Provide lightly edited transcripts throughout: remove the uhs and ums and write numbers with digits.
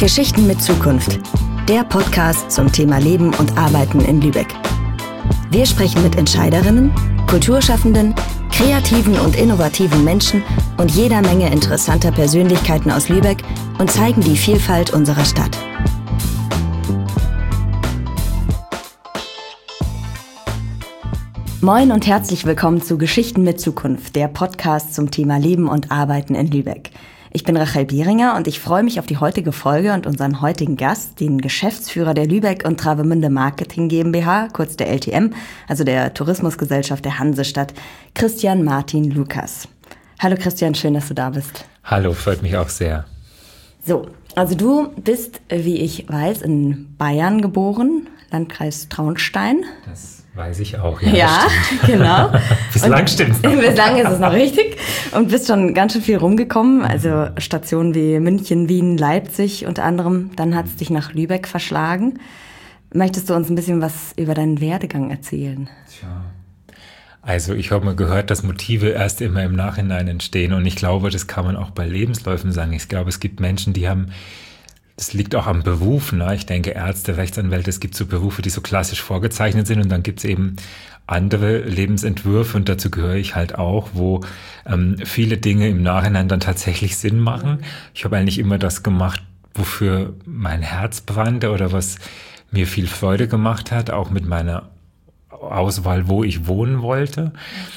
Geschichten mit Zukunft. Der Podcast zum Thema Leben und Arbeiten in Lübeck. Wir sprechen mit Entscheiderinnen, Kulturschaffenden, kreativen und innovativen Menschen und jeder Menge interessanter Persönlichkeiten aus Lübeck und zeigen die Vielfalt unserer Stadt. Moin und herzlich willkommen zu Geschichten mit Zukunft, der Podcast zum Thema Leben und Arbeiten in Lübeck. Ich bin Rachel Bieringer und ich freue mich auf die heutige Folge und unseren heutigen Gast, den Geschäftsführer der Lübeck und Travemünde Marketing GmbH, kurz der LTM, also der Tourismusgesellschaft der Hansestadt, Christian Martin Lukas. Hallo Christian, schön, dass du da bist. Hallo, freut mich auch sehr. So, also du bist, wie ich weiß, in Bayern geboren, Landkreis Traunstein. Das weiß ich auch, ja genau. Bislang stimmt's noch. Bislang ist es noch richtig und bist schon ganz schön viel rumgekommen, also Stationen wie München, Wien, Leipzig unter anderem. Dann hat es dich nach Lübeck verschlagen. Möchtest du uns ein bisschen was über deinen Werdegang erzählen? Tja, also ich habe mal gehört, dass Motive erst immer im Nachhinein entstehen und ich glaube, das kann man auch bei Lebensläufen sagen. Ich glaube, es gibt Menschen, die haben... Das liegt auch am Beruf, ne? Ich denke, Ärzte, Rechtsanwälte, es gibt so Berufe, die so klassisch vorgezeichnet sind und dann gibt es eben andere Lebensentwürfe und dazu gehöre ich halt auch, wo viele Dinge im Nachhinein dann tatsächlich Sinn machen. Ich habe eigentlich immer das gemacht, wofür mein Herz brannte oder was mir viel Freude gemacht hat, auch mit meiner Auswahl, wo ich wohnen wollte.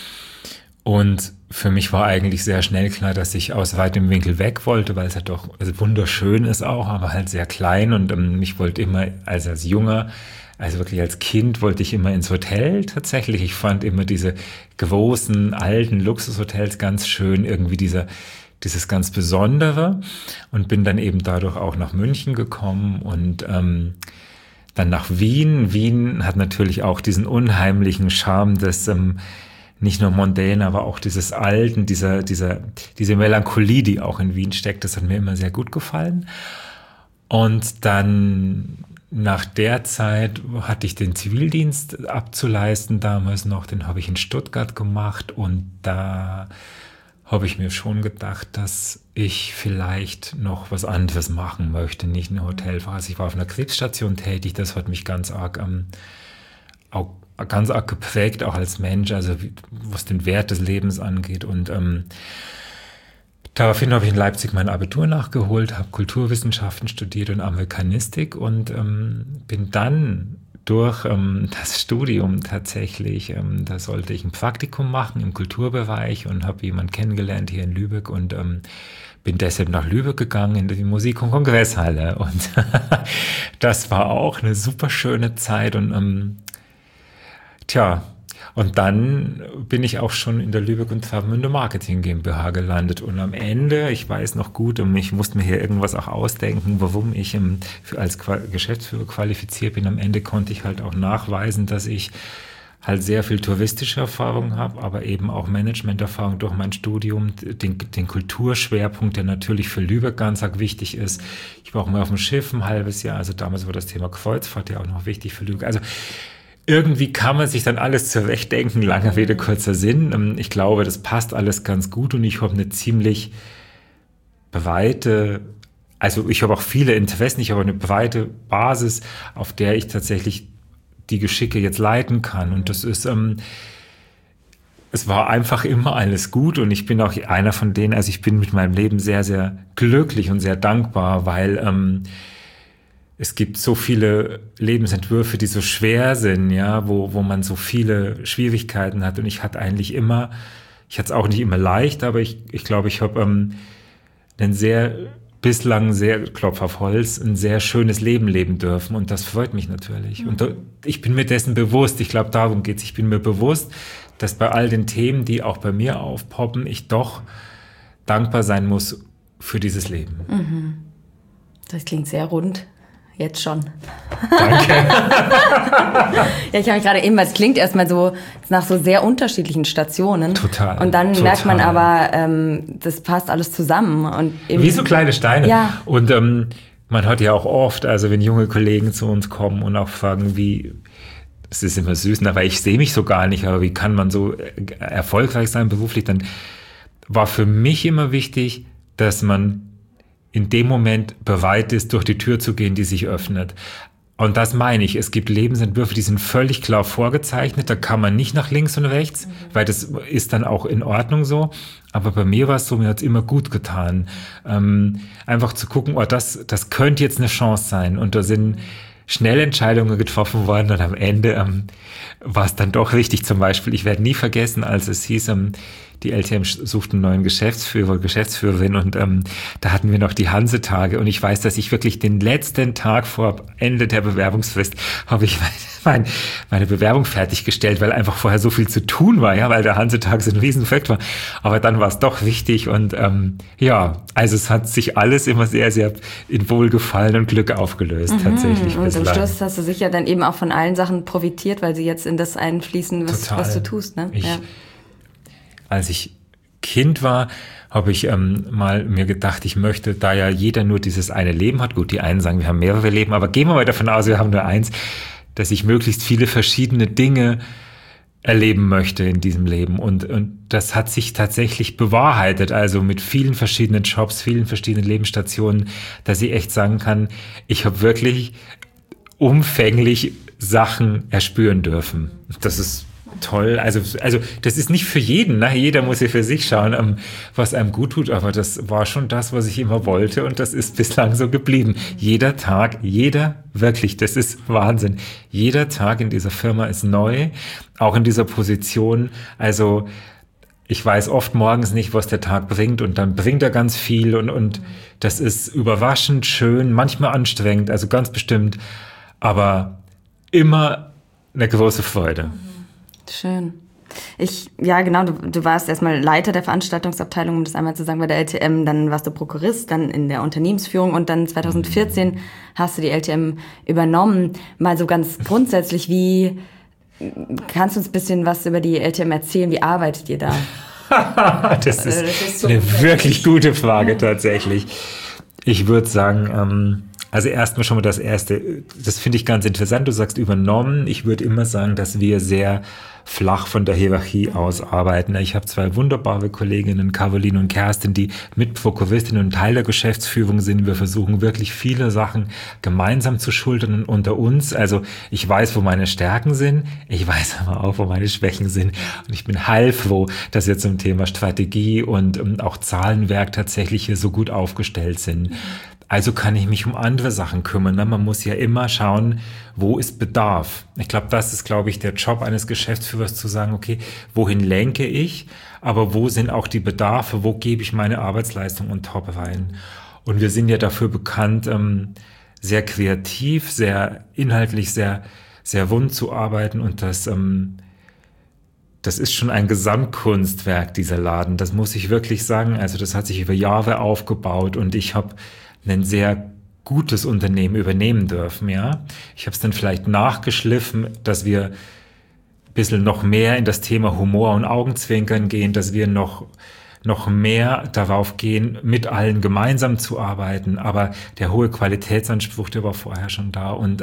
Und für mich war eigentlich sehr schnell klar, dass ich aus weitem Winkel weg wollte, weil es halt doch wunderschön ist auch, aber halt sehr klein. Und ich wollte immer, also als Junger, also wirklich als Kind, wollte ich immer ins Hotel tatsächlich. Ich fand immer diese großen, alten Luxushotels ganz schön, irgendwie dieses ganz Besondere. Und bin dann eben dadurch auch nach München gekommen und dann nach Wien. Wien hat natürlich auch diesen unheimlichen Charme des... nicht nur mondän, aber auch dieses Alten, diese Melancholie, die auch in Wien steckt, das hat mir immer sehr gut gefallen. Und dann nach der Zeit hatte ich den Zivildienst abzuleisten, damals noch, den habe ich in Stuttgart gemacht und da habe ich mir schon gedacht, dass ich vielleicht noch was anderes machen möchte, nicht eine Hotelphase. Ich war auf einer Krebsstation tätig, das hat mich ganz arg geprägt, auch als Mensch, also was den Wert des Lebens angeht. Und daraufhin habe ich in Leipzig mein Abitur nachgeholt, habe Kulturwissenschaften studiert und Amerikanistik und bin dann durch das Studium tatsächlich, da sollte ich ein Praktikum machen im Kulturbereich und habe jemanden kennengelernt hier in Lübeck und bin deshalb nach Lübeck gegangen in die Musik- und Kongresshalle. Und das war auch eine super schöne Zeit und und dann bin ich auch schon in der Lübeck und Travemünde Marketing GmbH gelandet. Und am Ende, ich weiß noch gut, ich musste mir hier irgendwas auch ausdenken, warum ich als Geschäftsführer qualifiziert bin. Am Ende konnte ich halt auch nachweisen, dass ich halt sehr viel touristische Erfahrung habe, aber eben auch Managementerfahrung durch mein Studium, den Kulturschwerpunkt, der natürlich für Lübeck ganz arg wichtig ist. Ich war auch mal auf dem Schiff ein halbes Jahr, also damals war das Thema Kreuzfahrt ja auch noch wichtig für Lübeck. Also irgendwie kann man sich dann alles zurechtdenken, langer Rede, kurzer Sinn. Ich glaube, das passt alles ganz gut und ich habe eine ziemlich breite, also ich habe auch viele Interessen, ich habe eine breite Basis, auf der ich tatsächlich die Geschicke jetzt leiten kann. Und das ist, es war einfach immer alles gut und ich bin auch einer von denen, also ich bin mit meinem Leben sehr, sehr glücklich und sehr dankbar, weil es gibt so viele Lebensentwürfe, die so schwer sind, ja, wo man so viele Schwierigkeiten hat und ich hatte es auch nicht immer leicht, aber ich glaube, ich habe bislang sehr, Klopf auf Holz, ein sehr schönes Leben leben dürfen und das freut mich natürlich. Und ich bin mir dessen bewusst, ich glaube, darum geht's, ich bin mir bewusst, dass bei all den Themen, die auch bei mir aufpoppen, ich doch dankbar sein muss für dieses Leben. Mhm. Das klingt sehr rund. Jetzt schon. Danke. Ja, ich habe mich gerade eben, weil es klingt erstmal so nach so sehr unterschiedlichen Stationen. Total. Und dann merkt man aber, das passt alles zusammen. Und wie so kleine Steine. Ja. Und man hört ja auch oft, also wenn junge Kollegen zu uns kommen und auch fragen, es ist immer süß, aber ich sehe mich so gar nicht, aber wie kann man so erfolgreich sein beruflich, dann war für mich immer wichtig, dass man in dem Moment bereit ist, durch die Tür zu gehen, die sich öffnet. Und das meine ich, es gibt Lebensentwürfe, die sind völlig klar vorgezeichnet, da kann man nicht nach links und rechts, weil das ist dann auch in Ordnung so. Aber bei mir war es so, mir hat es immer gut getan, einfach zu gucken, oh, das könnte jetzt eine Chance sein. Und da sind schnell Entscheidungen getroffen worden und am Ende war es dann doch wichtig. Zum Beispiel, ich werde nie vergessen, als es hieß, die LTM sucht einen neuen Geschäftsführer, Geschäftsführerin und da hatten wir noch die Hansetage und ich weiß, dass ich wirklich den letzten Tag vor Ende der Bewerbungsfrist habe ich meine Bewerbung fertiggestellt, weil einfach vorher so viel zu tun war, ja, weil der Hansetag so ein Riesenfakt war. Aber dann war es doch wichtig und also es hat sich alles immer sehr, sehr in Wohlgefallen und Glück aufgelöst, tatsächlich. Und zum Schluss hast du sicher dann eben auch von allen Sachen profitiert, weil sie jetzt in das einfließen, was du tust, ne? Als ich Kind war, habe ich mal mir gedacht, ich möchte, da ja jeder nur dieses eine Leben hat, gut, die einen sagen, wir haben mehrere Leben, aber gehen wir mal davon aus, wir haben nur eins, dass ich möglichst viele verschiedene Dinge erleben möchte in diesem Leben. Und das hat sich tatsächlich bewahrheitet, also mit vielen verschiedenen Jobs, vielen verschiedenen Lebensstationen, dass ich echt sagen kann, ich habe wirklich umfänglich Sachen erspüren dürfen. Das ist toll. Also das ist nicht für jeden, ne? Jeder muss ja für sich schauen, was einem gut tut, aber das war schon das, was ich immer wollte und das ist bislang so geblieben. Jeder Tag, wirklich, das ist Wahnsinn. Jeder Tag in dieser Firma ist neu, auch in dieser Position. Also ich weiß oft morgens nicht, was der Tag bringt und dann bringt er ganz viel und das ist überraschend schön, manchmal anstrengend, also ganz bestimmt, aber immer eine große Freude. Schön. Du warst erstmal Leiter der Veranstaltungsabteilung, um das einmal zu sagen, bei der LTM, dann warst du Prokurist, dann in der Unternehmensführung und dann 2014 hast du die LTM übernommen. Mal so ganz grundsätzlich, kannst du uns ein bisschen was über die LTM erzählen? Wie arbeitet ihr da? Das ist so eine wirklich gute Frage tatsächlich. Ich würde sagen, also erstmal schon mal das Erste, das finde ich ganz interessant, du sagst übernommen. Ich würde immer sagen, dass wir sehr flach von der Hierarchie aus arbeiten. Ich habe 2 wunderbare Kolleginnen, Caroline und Kerstin, die Mitprokuristinnen und Teil der Geschäftsführung sind. Wir versuchen wirklich viele Sachen gemeinsam zu schultern unter uns. Also ich weiß, wo meine Stärken sind, ich weiß aber auch, wo meine Schwächen sind. Und ich bin heilfroh, dass wir zum Thema Strategie und auch Zahlenwerk tatsächlich hier so gut aufgestellt sind. Also kann ich mich um andere Sachen kümmern. Man muss ja immer schauen, wo ist Bedarf. Ich glaube, das ist, der Job eines Geschäftsführers zu sagen, okay, wohin lenke ich, aber wo sind auch die Bedarfe, wo gebe ich meine Arbeitsleistung on top rein. Und wir sind ja dafür bekannt, sehr kreativ, sehr inhaltlich, sehr, sehr rund zu arbeiten und das ist schon ein Gesamtkunstwerk, dieser Laden. Das muss ich wirklich sagen. Also das hat sich über Jahre aufgebaut und ich habe ein sehr gutes Unternehmen übernehmen dürfen, ja. Ich habe es dann vielleicht nachgeschliffen, dass wir ein bisschen noch mehr in das Thema Humor und Augenzwinkern gehen, dass wir noch mehr darauf gehen, mit allen gemeinsam zu arbeiten. Aber der hohe Qualitätsanspruch, der war vorher schon da. Und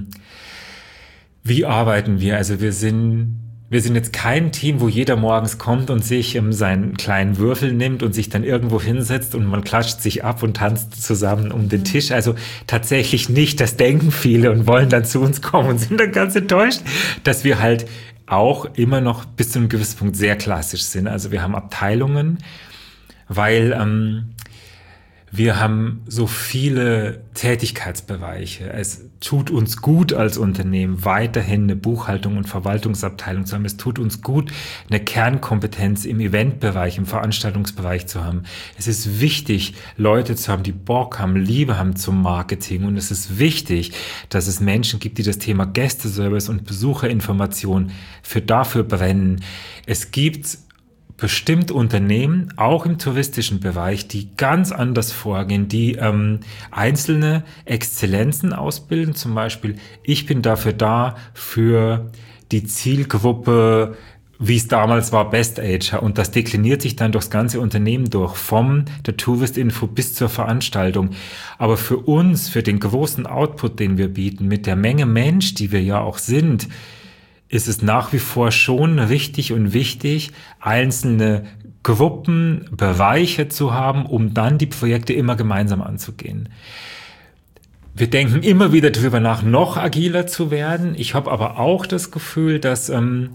wie arbeiten wir? Also wir sind jetzt kein Team, wo jeder morgens kommt und sich seinen kleinen Würfel nimmt und sich dann irgendwo hinsetzt und man klatscht sich ab und tanzt zusammen um den Tisch. Also tatsächlich nicht, das denken viele und wollen dann zu uns kommen und sind dann ganz enttäuscht, dass wir halt auch immer noch bis zu einem gewissen Punkt sehr klassisch sind. Also wir haben Abteilungen, weil wir haben so viele Tätigkeitsbereiche. Es tut uns gut als Unternehmen, weiterhin eine Buchhaltung und Verwaltungsabteilung zu haben. Es tut uns gut, eine Kernkompetenz im Eventbereich, im Veranstaltungsbereich zu haben. Es ist wichtig, Leute zu haben, die Bock haben, Liebe haben zum Marketing. Und es ist wichtig, dass es Menschen gibt, die das Thema Gästeservice und Besucherinformation dafür brennen. Es gibt bestimmt Unternehmen, auch im touristischen Bereich, die ganz anders vorgehen, die einzelne Exzellenzen ausbilden. Zum Beispiel, ich bin dafür da, für die Zielgruppe, wie es damals war, Best Ager. Und das dekliniert sich dann durchs ganze Unternehmen durch, vom der Touristinfo bis zur Veranstaltung. Aber für uns, für den großen Output, den wir bieten, mit der Menge Mensch, die wir ja auch sind, ist es nach wie vor schon richtig und wichtig, einzelne Gruppen, Bereiche zu haben, um dann die Projekte immer gemeinsam anzugehen. Wir denken immer wieder darüber nach, noch agiler zu werden. Ich habe aber auch das Gefühl, dass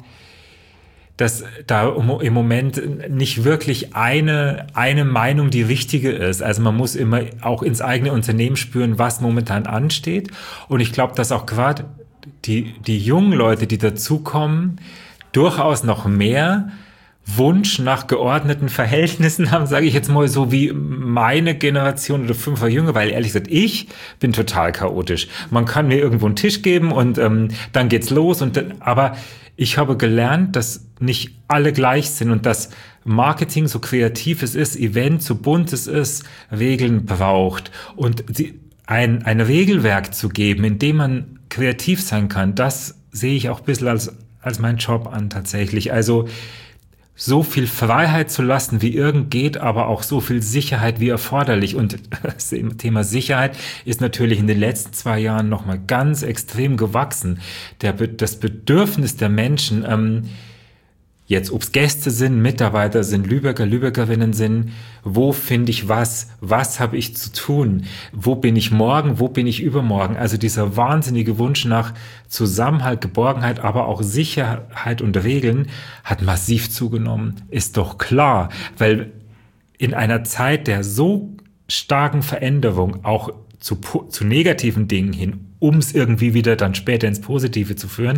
da im Moment nicht wirklich eine Meinung die richtige ist. Also man muss immer auch ins eigene Unternehmen spüren, was momentan ansteht. Und ich glaube, dass auch gerade die jungen Leute, die dazukommen, durchaus noch mehr Wunsch nach geordneten Verhältnissen haben, sage ich jetzt mal, so wie meine Generation oder 5 Jahre jünger, weil ehrlich gesagt, ich bin total chaotisch. Man kann mir irgendwo einen Tisch geben und dann geht's los. Aber ich habe gelernt, dass nicht alle gleich sind und dass Marketing, so kreativ es ist, Event, so bunt es ist, Regeln braucht. Und ein Regelwerk zu geben, in dem man kreativ sein kann, das sehe ich auch ein bisschen als mein Job an tatsächlich. Also so viel Freiheit zu lassen, wie irgend geht, aber auch so viel Sicherheit wie erforderlich. Und das Thema Sicherheit ist natürlich in den letzten 2 Jahren nochmal ganz extrem gewachsen. Das Bedürfnis der Menschen, jetzt ob es Gäste sind, Mitarbeiter sind, Lübecker, Lübeckerinnen sind, wo finde ich was habe ich zu tun, wo bin ich morgen, wo bin ich übermorgen. Also dieser wahnsinnige Wunsch nach Zusammenhalt, Geborgenheit, aber auch Sicherheit und Regeln hat massiv zugenommen, ist doch klar, weil in einer Zeit der so starken Veränderung, auch zu negativen Dingen hin, um es irgendwie wieder dann später ins Positive zu führen,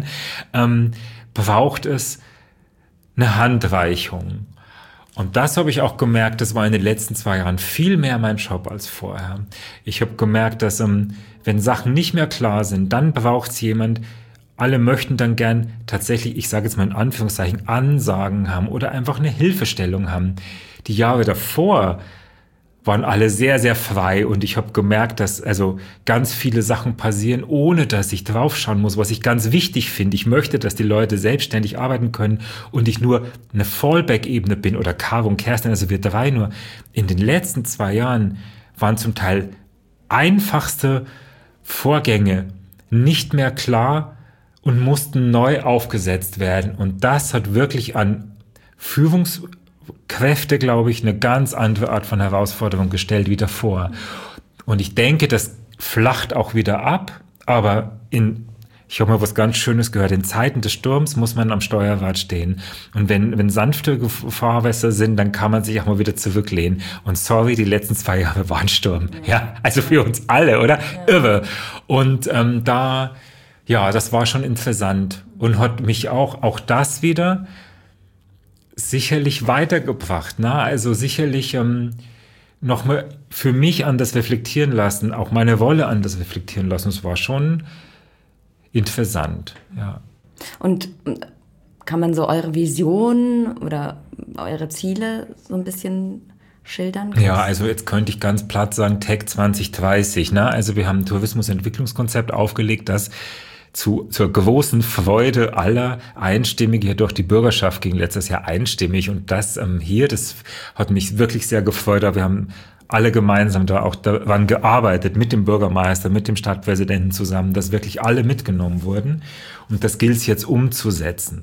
braucht es eine Handreichung. Und das habe ich auch gemerkt, das war in den letzten 2 Jahren viel mehr mein Job als vorher. Ich habe gemerkt, dass wenn Sachen nicht mehr klar sind, dann braucht es jemand, alle möchten dann gern tatsächlich, ich sage jetzt mal in Anführungszeichen, Ansagen haben oder einfach eine Hilfestellung haben. Die Jahre davor waren alle sehr, sehr frei und ich habe gemerkt, dass also ganz viele Sachen passieren, ohne dass ich draufschauen muss, was ich ganz wichtig finde. Ich möchte, dass die Leute selbstständig arbeiten können und ich nur eine Fallback-Ebene bin oder Caro und Kerstin, also wir 3 nur. In den letzten 2 Jahren waren zum Teil einfachste Vorgänge nicht mehr klar und mussten neu aufgesetzt werden. Und das hat wirklich an Führungskräfte, glaube ich, eine ganz andere Art von Herausforderung gestellt wie davor. Und ich denke, das flacht auch wieder ab, aber ich habe mal was ganz Schönes gehört, in Zeiten des Sturms muss man am Steuerrad stehen. Und wenn sanfte Fahrwässer sind, dann kann man sich auch mal wieder zurücklehnen. Und sorry, die letzten 2 Jahre waren Sturm. Ja, also für uns alle, oder? Ja. Irre. Und das war schon interessant und hat mich auch das wieder sicherlich weitergebracht, ne? Also sicherlich nochmal für mich anders reflektieren lassen, auch meine Rolle anders reflektieren lassen. Es war schon interessant, ja. Und kann man so eure Vision oder eure Ziele so ein bisschen schildern? Ja, also jetzt könnte ich ganz platt sagen, Tech 2030, ne? Also wir haben ein Tourismusentwicklungskonzept aufgelegt, das zur großen Freude aller einstimmig hier durch die Bürgerschaft ging letztes Jahr einstimmig und das hat mich wirklich sehr gefreut. Wir haben alle gemeinsam da auch daran gearbeitet, mit dem Bürgermeister, mit dem Stadtpräsidenten zusammen, dass wirklich alle mitgenommen wurden und das gilt es jetzt umzusetzen.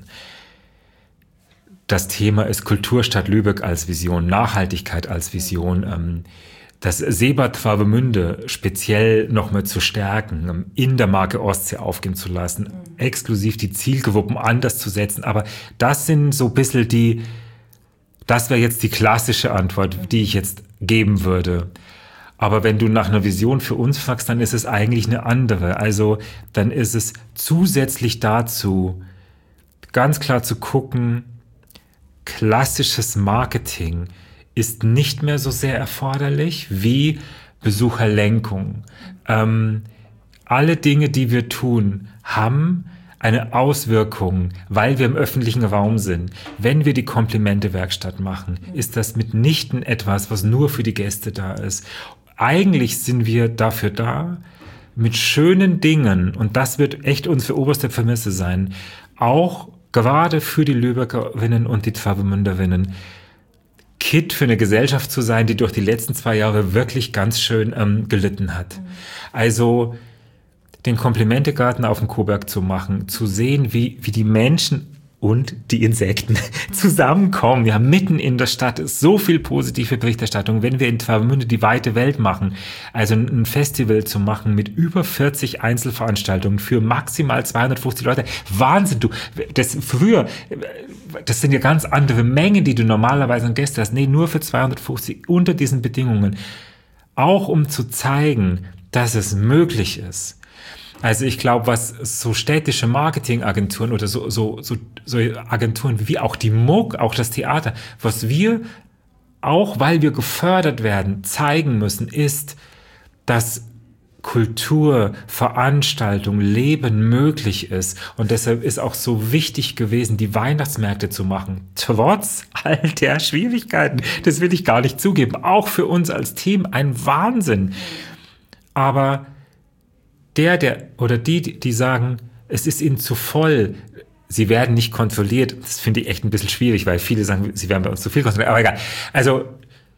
Das Thema ist Kulturstadt Lübeck als Vision, Nachhaltigkeit als Vision, das Seebad Travemünde speziell nochmal zu stärken, in der Marke Ostsee aufgehen zu lassen, exklusiv die Zielgruppen anders zu setzen. Aber das sind so ein bisschen das wäre jetzt die klassische Antwort, die ich jetzt geben würde. Aber wenn du nach einer Vision für uns fragst, dann ist es eigentlich eine andere. Also dann ist es zusätzlich dazu, ganz klar zu gucken, klassisches Marketing ist nicht mehr so sehr erforderlich wie Besucherlenkung. Alle Dinge, die wir tun, haben eine Auswirkung, weil wir im öffentlichen Raum sind. Wenn wir die Komplimente-Werkstatt machen, ist das mitnichten etwas, was nur für die Gäste da ist. Eigentlich sind wir dafür da, mit schönen Dingen, und das wird echt unsere oberste Prämisse sein, auch gerade für die Lübeckerinnen und die Travemünderinnen, Kit für eine Gesellschaft zu sein, die durch die letzten 2 Jahre wirklich ganz schön gelitten hat. Also den Komplimentegarten auf dem Coburg zu machen, zu sehen, wie die Menschen und die Insekten zusammenkommen. Ja, mitten in der Stadt ist so viel positive Berichterstattung. Wenn wir in Travemünde die weite Welt machen, also ein Festival zu machen mit über 40 Einzelveranstaltungen für maximal 250 Leute. Wahnsinn, das sind ja ganz andere Mengen, die du normalerweise an Gäste hast. Nee, nur für 250 unter diesen Bedingungen. Auch um zu zeigen, dass es möglich ist. Also ich glaube, was so städtische Marketingagenturen oder so Agenturen wie auch die MUG, auch das Theater, was wir, auch weil wir gefördert werden, zeigen müssen, ist, dass Kultur, Veranstaltung, Leben möglich ist. Und deshalb ist auch so wichtig gewesen, die Weihnachtsmärkte zu machen. Trotz all der Schwierigkeiten. Das will ich gar nicht zugeben. Auch für uns als Team ein Wahnsinn. Aber die sagen, es ist ihnen zu voll, sie werden nicht kontrolliert, das finde ich echt ein bisschen schwierig, weil viele sagen, sie werden bei uns zu viel kontrolliert, aber egal. Also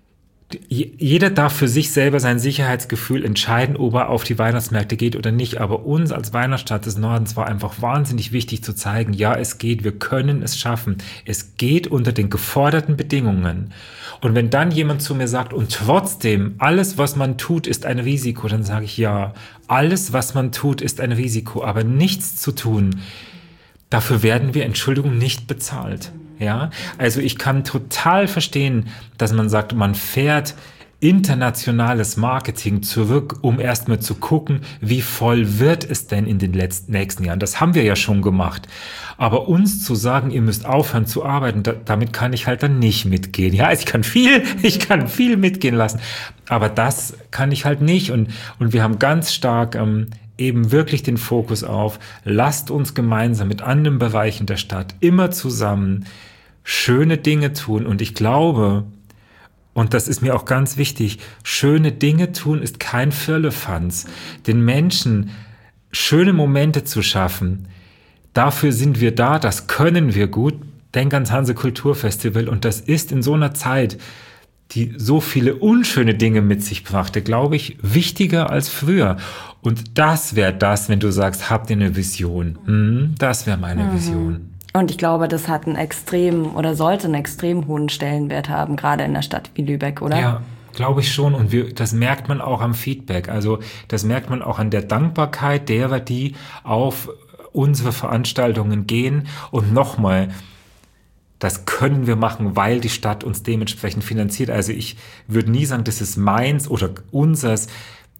jeder darf für sich selber sein Sicherheitsgefühl entscheiden, ob er auf die Weihnachtsmärkte geht oder nicht. Aber uns als Weihnachtsstadt des Nordens war einfach wahnsinnig wichtig zu zeigen, ja, es geht, wir können es schaffen. Es geht unter den geforderten Bedingungen. Und wenn dann jemand zu mir sagt, und trotzdem, alles, was man tut, ist ein Risiko, dann sage ich, ja, alles, was man tut, ist ein Risiko, aber nichts zu tun, dafür werden wir, Entschuldigung, nicht bezahlt. Ja, also ich kann total verstehen, dass man sagt, man fährt internationales Marketing zurück, um erstmal zu gucken, wie voll wird es denn in den nächsten Jahren. Das haben wir ja schon gemacht. Aber uns zu sagen, ihr müsst aufhören zu arbeiten, damit kann ich halt dann nicht mitgehen. Ja, also ich kann viel mitgehen lassen, aber das kann ich halt nicht. Und wir haben ganz stark eben wirklich den Fokus auf, lasst uns gemeinsam mit anderen Bereichen der Stadt immer zusammen schöne Dinge tun. Und ich glaube, und das ist mir auch ganz wichtig, schöne Dinge tun ist kein Firlefanz. Den Menschen schöne Momente zu schaffen, dafür sind wir da, das können wir gut. Denk ans Hanse Kulturfestival, und das ist in so einer Zeit, die so viele unschöne Dinge mit sich brachte, glaube ich, wichtiger als früher. Und das wäre das, wenn du sagst, habt ihr eine Vision? Das wäre meine Vision. Und ich glaube, das hat sollte einen extrem hohen Stellenwert haben, gerade in einer Stadt wie Lübeck, oder? Ja, glaube ich schon. Und das merkt man auch am Feedback. Also das merkt man auch an der Dankbarkeit derer, die auf unsere Veranstaltungen gehen. Und nochmal, das können wir machen, weil die Stadt uns dementsprechend finanziert. Also ich würde nie sagen, das ist meins oder unseres.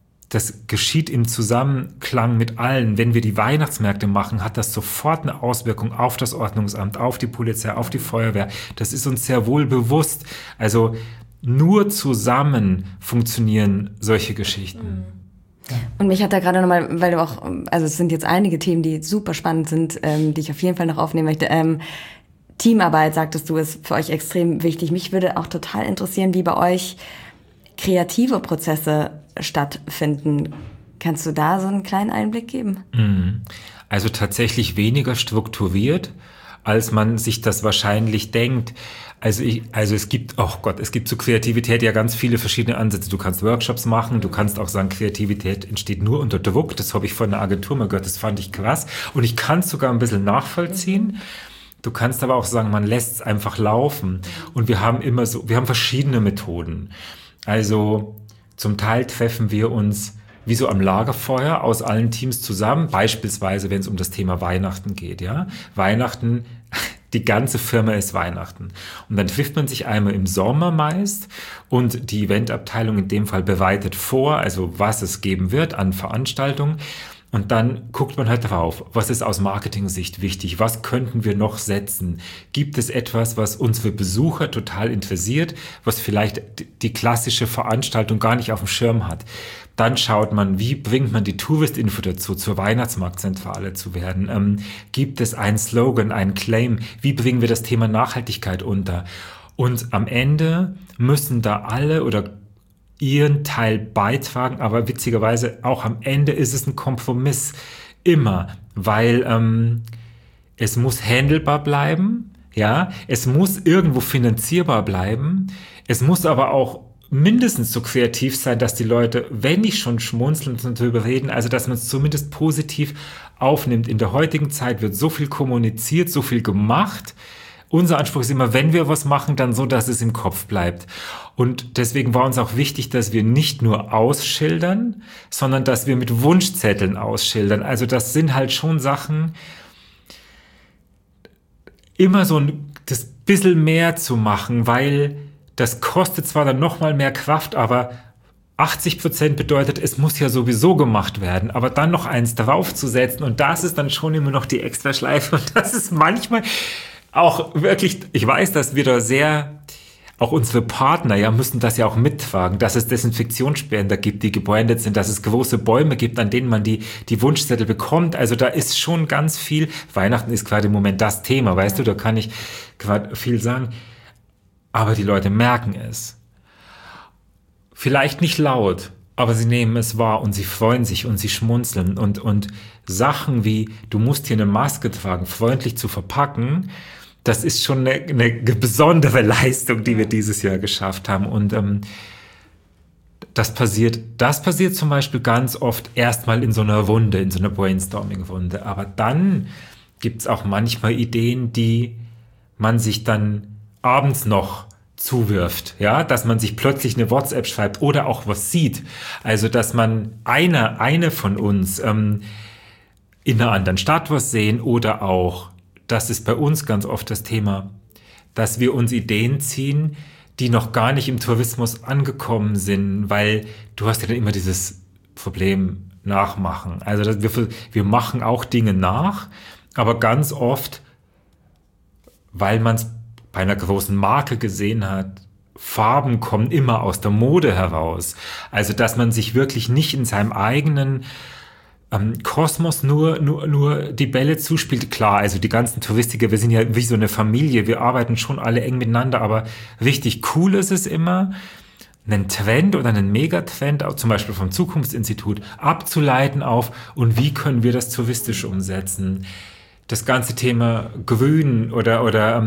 Das geschieht im Zusammenklang mit allen. Wenn wir die Weihnachtsmärkte machen, hat das sofort eine Auswirkung auf das Ordnungsamt, auf die Polizei, auf die Feuerwehr. Das ist uns sehr wohl bewusst. Also nur zusammen funktionieren solche Geschichten. Und mich hat da gerade nochmal, weil du auch, also es sind jetzt einige Themen, die super spannend sind, die ich auf jeden Fall noch aufnehmen möchte. Teamarbeit, sagtest du, ist für euch extrem wichtig. Mich würde auch total interessieren, wie bei euch kreative Prozesse stattfinden. Kannst du da so einen kleinen Einblick geben? Also tatsächlich weniger strukturiert, als man sich das wahrscheinlich denkt. Also es gibt zur Kreativität ja ganz viele verschiedene Ansätze. Du kannst Workshops machen, du kannst auch sagen, Kreativität entsteht nur unter Druck. Das habe ich von einer Agentur mal gehört, das fand ich krass. Und ich kann es sogar ein bisschen nachvollziehen. Du kannst aber auch sagen, man lässt es einfach laufen. Und wir haben verschiedene Methoden. Also zum Teil treffen wir uns wie so am Lagerfeuer aus allen Teams zusammen, beispielsweise wenn es um das Thema Weihnachten geht. Ja, Weihnachten, die ganze Firma ist Weihnachten. Und dann trifft man sich einmal im Sommer meist und die Eventabteilung in dem Fall bereitet vor, also was es geben wird an Veranstaltungen. Und dann guckt man halt drauf, was ist aus Marketing-Sicht wichtig, was könnten wir noch setzen? Gibt es etwas, was unsere Besucher total interessiert, was vielleicht die klassische Veranstaltung gar nicht auf dem Schirm hat? Dann schaut man, wie bringt man die Tourist-Info dazu, zur Weihnachtsmarktzentrale zu werden? Gibt es einen Slogan, einen Claim? Wie bringen wir das Thema Nachhaltigkeit unter? Und am Ende müssen da alle oder ihren Teil beitragen, aber witzigerweise auch am Ende ist es ein Kompromiss. Immer, weil es muss handelbar bleiben, ja, es muss irgendwo finanzierbar bleiben, es muss aber auch mindestens so kreativ sein, dass die Leute, wenn nicht schon schmunzeln und darüber reden, also dass man es zumindest positiv aufnimmt. In der heutigen Zeit wird so viel kommuniziert, so viel gemacht. Unser Anspruch ist immer, wenn wir was machen, dann so, dass es im Kopf bleibt. Und deswegen war uns auch wichtig, dass wir nicht nur ausschildern, sondern dass wir mit Wunschzetteln ausschildern. Also das sind halt schon Sachen, immer so das bisschen mehr zu machen, weil das kostet zwar dann nochmal mehr Kraft, aber 80% bedeutet, es muss ja sowieso gemacht werden, aber dann noch eins draufzusetzen und das ist dann schon immer noch die Extraschleife und das ist manchmal auch wirklich, ich weiß, dass wir da sehr, auch unsere Partner, ja, müssen das ja auch mittragen, dass es Desinfektionsspender gibt, die gebrandet sind, dass es große Bäume gibt, an denen man die Wunschzettel bekommt. Also da ist schon ganz viel, Weihnachten ist gerade im Moment das Thema, weißt du, da kann ich gerade viel sagen, aber die Leute merken es. Vielleicht nicht laut, aber sie nehmen es wahr und sie freuen sich und sie schmunzeln und Sachen wie, du musst hier eine Maske tragen, freundlich zu verpacken, das ist schon eine besondere Leistung, die wir dieses Jahr geschafft haben. Und das passiert zum Beispiel ganz oft erstmal in so einer Runde, in so einer Brainstorming-Runde. Aber dann gibt es auch manchmal Ideen, die man sich dann abends noch zuwirft, ja, dass man sich plötzlich eine WhatsApp schreibt oder auch was sieht. Also, dass man eine von uns in einer anderen Stadt was sehen oder auch, das ist bei uns ganz oft das Thema, dass wir uns Ideen ziehen, die noch gar nicht im Tourismus angekommen sind, weil du hast ja dann immer dieses Problem nachmachen. Also wir machen auch Dinge nach, aber ganz oft, weil man es bei einer großen Marke gesehen hat, Farben kommen immer aus der Mode heraus. Also dass man sich wirklich nicht in seinem eigenen Kosmos nur die Bälle zuspielt. Klar, also die ganzen Touristiker, wir sind ja wie so eine Familie, wir arbeiten schon alle eng miteinander, aber richtig cool ist es immer, einen Trend oder einen Megatrend, auch zum Beispiel vom Zukunftsinstitut, abzuleiten auf und wie können wir das touristisch umsetzen. Das ganze Thema Grün oder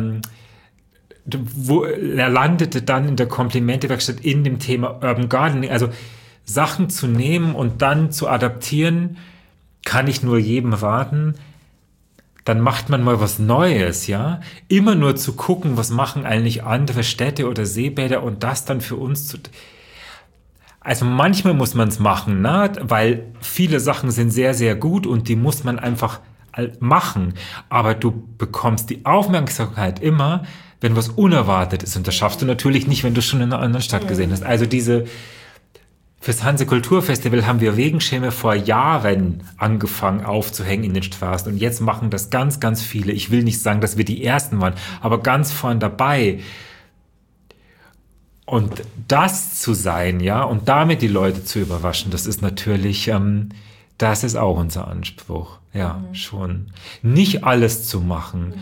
wo er landete dann in der Komplimentewerkstatt in dem Thema Urban Gardening, also Sachen zu nehmen und dann zu adaptieren, kann ich nur jedem raten, dann macht man mal was Neues, ja. Immer nur zu gucken, was machen eigentlich andere Städte oder Seebäder und das dann für uns zu... Also manchmal muss man es machen, ne? Weil viele Sachen sind sehr, sehr gut und die muss man einfach machen. Aber du bekommst die Aufmerksamkeit immer, wenn was unerwartet ist. Und das schaffst du natürlich nicht, wenn du schon in einer anderen Stadt gesehen hast. Also fürs Hanse Kulturfestival haben wir Regenschirme vor Jahren angefangen aufzuhängen in den Straßen. Und jetzt machen das ganz, ganz viele. Ich will nicht sagen, dass wir die Ersten waren, aber ganz vorn dabei. Und das zu sein, ja, und damit die Leute zu überraschen, das ist natürlich, das ist auch unser Anspruch. Ja, schon. Nicht alles zu machen.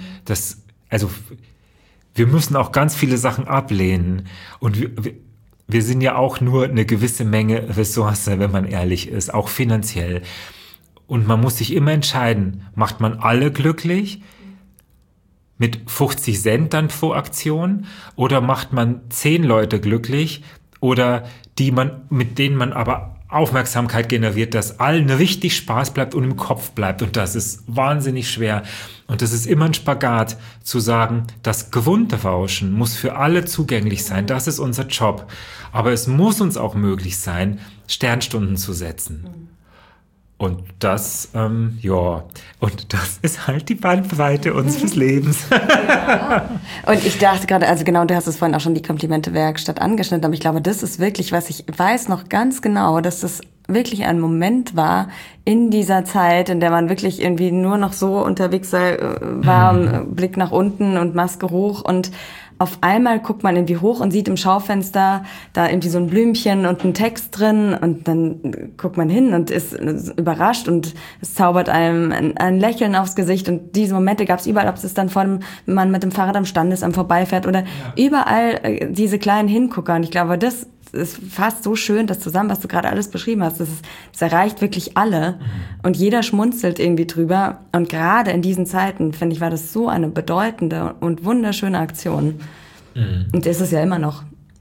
Wir müssen auch ganz viele Sachen ablehnen. Und wir sind ja auch nur eine gewisse Menge Ressource, wenn man ehrlich ist, auch finanziell. Und man muss sich immer entscheiden, macht man alle glücklich mit 50 Cent dann pro Aktion oder macht man 10 Leute glücklich oder mit denen man aber Aufmerksamkeit generiert, dass allen richtig Spaß bleibt und im Kopf bleibt. Und das ist wahnsinnig schwer. Und das ist immer ein Spagat, zu sagen, das Grundrauschen muss für alle zugänglich sein. Das ist unser Job. Aber es muss uns auch möglich sein, Sternstunden zu setzen. Und das, und das ist halt die Bandbreite unseres Lebens. Ja. Und ich dachte gerade, also genau, du hast es vorhin auch schon die Komplimente-Werkstatt angeschnitten, aber ich glaube, das ist wirklich, was ich weiß noch ganz genau, dass das wirklich ein Moment war in dieser Zeit, in der man wirklich irgendwie nur noch so unterwegs war, Blick nach unten und Maske hoch und auf einmal guckt man irgendwie hoch und sieht im Schaufenster da irgendwie so ein Blümchen und einen Text drin und dann guckt man hin und ist überrascht und es zaubert einem ein Lächeln aufs Gesicht und diese Momente gab es überall, ob es dann wenn man mit dem Fahrrad am Standesamt vorbeifährt oder überall diese kleinen Hingucker und ich glaube, das ist fast so schön, das zusammen, was du gerade alles beschrieben hast. Das erreicht wirklich alle und jeder schmunzelt irgendwie drüber. Und gerade in diesen Zeiten, finde ich, war das so eine bedeutende und wunderschöne Aktion. Und ist es ja immer noch.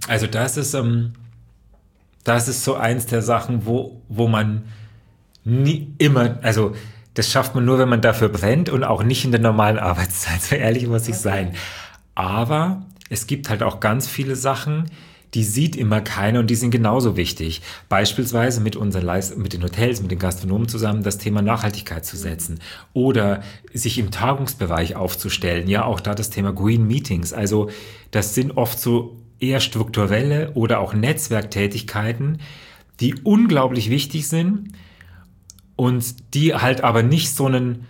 Also das ist so eins der Sachen, wo man nie immer, also das schafft man nur, wenn man dafür brennt und auch nicht in der normalen Arbeitszeit, so ehrlich muss ich sein. Aber es gibt halt auch ganz viele Sachen, die sieht immer keiner und die sind genauso wichtig. Beispielsweise mit den Hotels, mit den Gastronomen zusammen das Thema Nachhaltigkeit zu setzen oder sich im Tagungsbereich aufzustellen. Ja, auch da das Thema Green Meetings. Also das sind oft so eher strukturelle oder auch Netzwerktätigkeiten, die unglaublich wichtig sind und die halt aber nicht so einen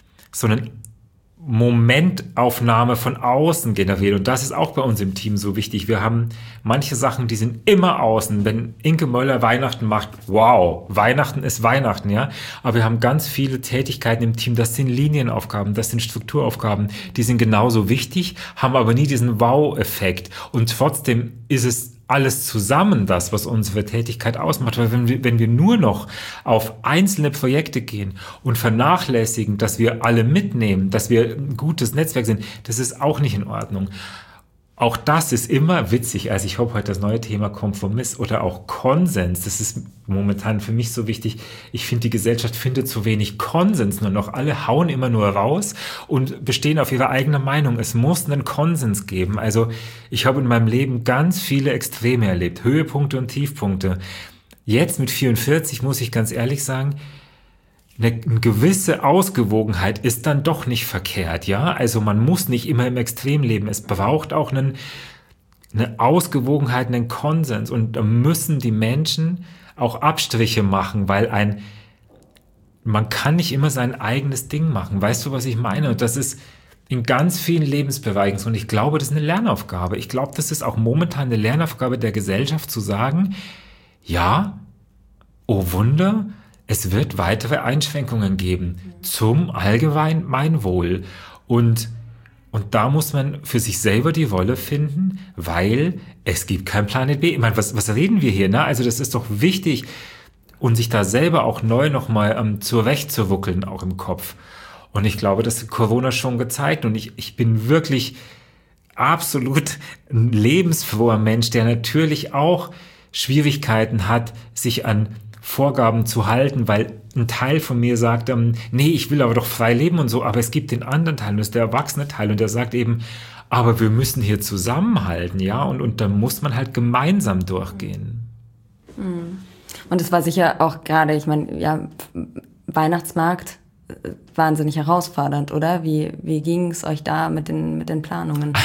Momentaufnahme von außen generieren. Und das ist auch bei uns im Team so wichtig. Wir haben manche Sachen, die sind immer außen. Wenn Inke Möller Weihnachten macht, wow, Weihnachten ist Weihnachten, ja. Aber wir haben ganz viele Tätigkeiten im Team. Das sind Linienaufgaben, das sind Strukturaufgaben. Die sind genauso wichtig, haben aber nie diesen Wow-Effekt. Und trotzdem ist es alles zusammen das, was unsere Tätigkeit ausmacht. Weil wenn wir nur noch auf einzelne Projekte gehen und vernachlässigen, dass wir alle mitnehmen, dass wir ein gutes Netzwerk sind, das ist auch nicht in Ordnung. Auch das ist immer witzig. Also ich habe heute das neue Thema Kompromiss oder auch Konsens. Das ist momentan für mich so wichtig. Ich finde, die Gesellschaft findet zu wenig Konsens nur noch. Alle hauen immer nur raus und bestehen auf ihre eigene Meinung. Es muss einen Konsens geben. Also ich habe in meinem Leben ganz viele Extreme erlebt. Höhepunkte und Tiefpunkte. Jetzt mit 44 muss ich ganz ehrlich sagen, eine gewisse Ausgewogenheit ist dann doch nicht verkehrt, ja? Also man muss nicht immer im Extrem leben. Es braucht auch eine Ausgewogenheit, einen Konsens. Und da müssen die Menschen auch Abstriche machen, weil man kann nicht immer sein eigenes Ding machen. Weißt du, was ich meine? Und das ist in ganz vielen Lebensbereichen so. Und ich glaube, das ist eine Lernaufgabe. Ich glaube, das ist auch momentan eine Lernaufgabe der Gesellschaft zu sagen, ja, oh Wunder, es wird weitere Einschränkungen geben zum Allgemeinwohl. Und da muss man für sich selber die Rolle finden, weil es gibt keinen Planet B. Ich meine, was reden wir hier? Ne? Also das ist doch wichtig und sich da selber auch neu nochmal zurechtzuwuckeln, auch im Kopf. Und ich glaube, das hat Corona schon gezeigt. Und ich bin wirklich absolut ein lebensfroher Mensch, der natürlich auch Schwierigkeiten hat, sich an Vorgaben zu halten, weil ein Teil von mir sagt, nee, ich will aber doch frei leben und so, aber es gibt den anderen Teil, das ist der erwachsene Teil und der sagt eben, aber wir müssen hier zusammenhalten, ja, und da muss man halt gemeinsam durchgehen. Und es war sicher auch gerade, ich meine, ja, Weihnachtsmarkt, wahnsinnig herausfordernd, oder? Wie ging es euch da mit den Planungen?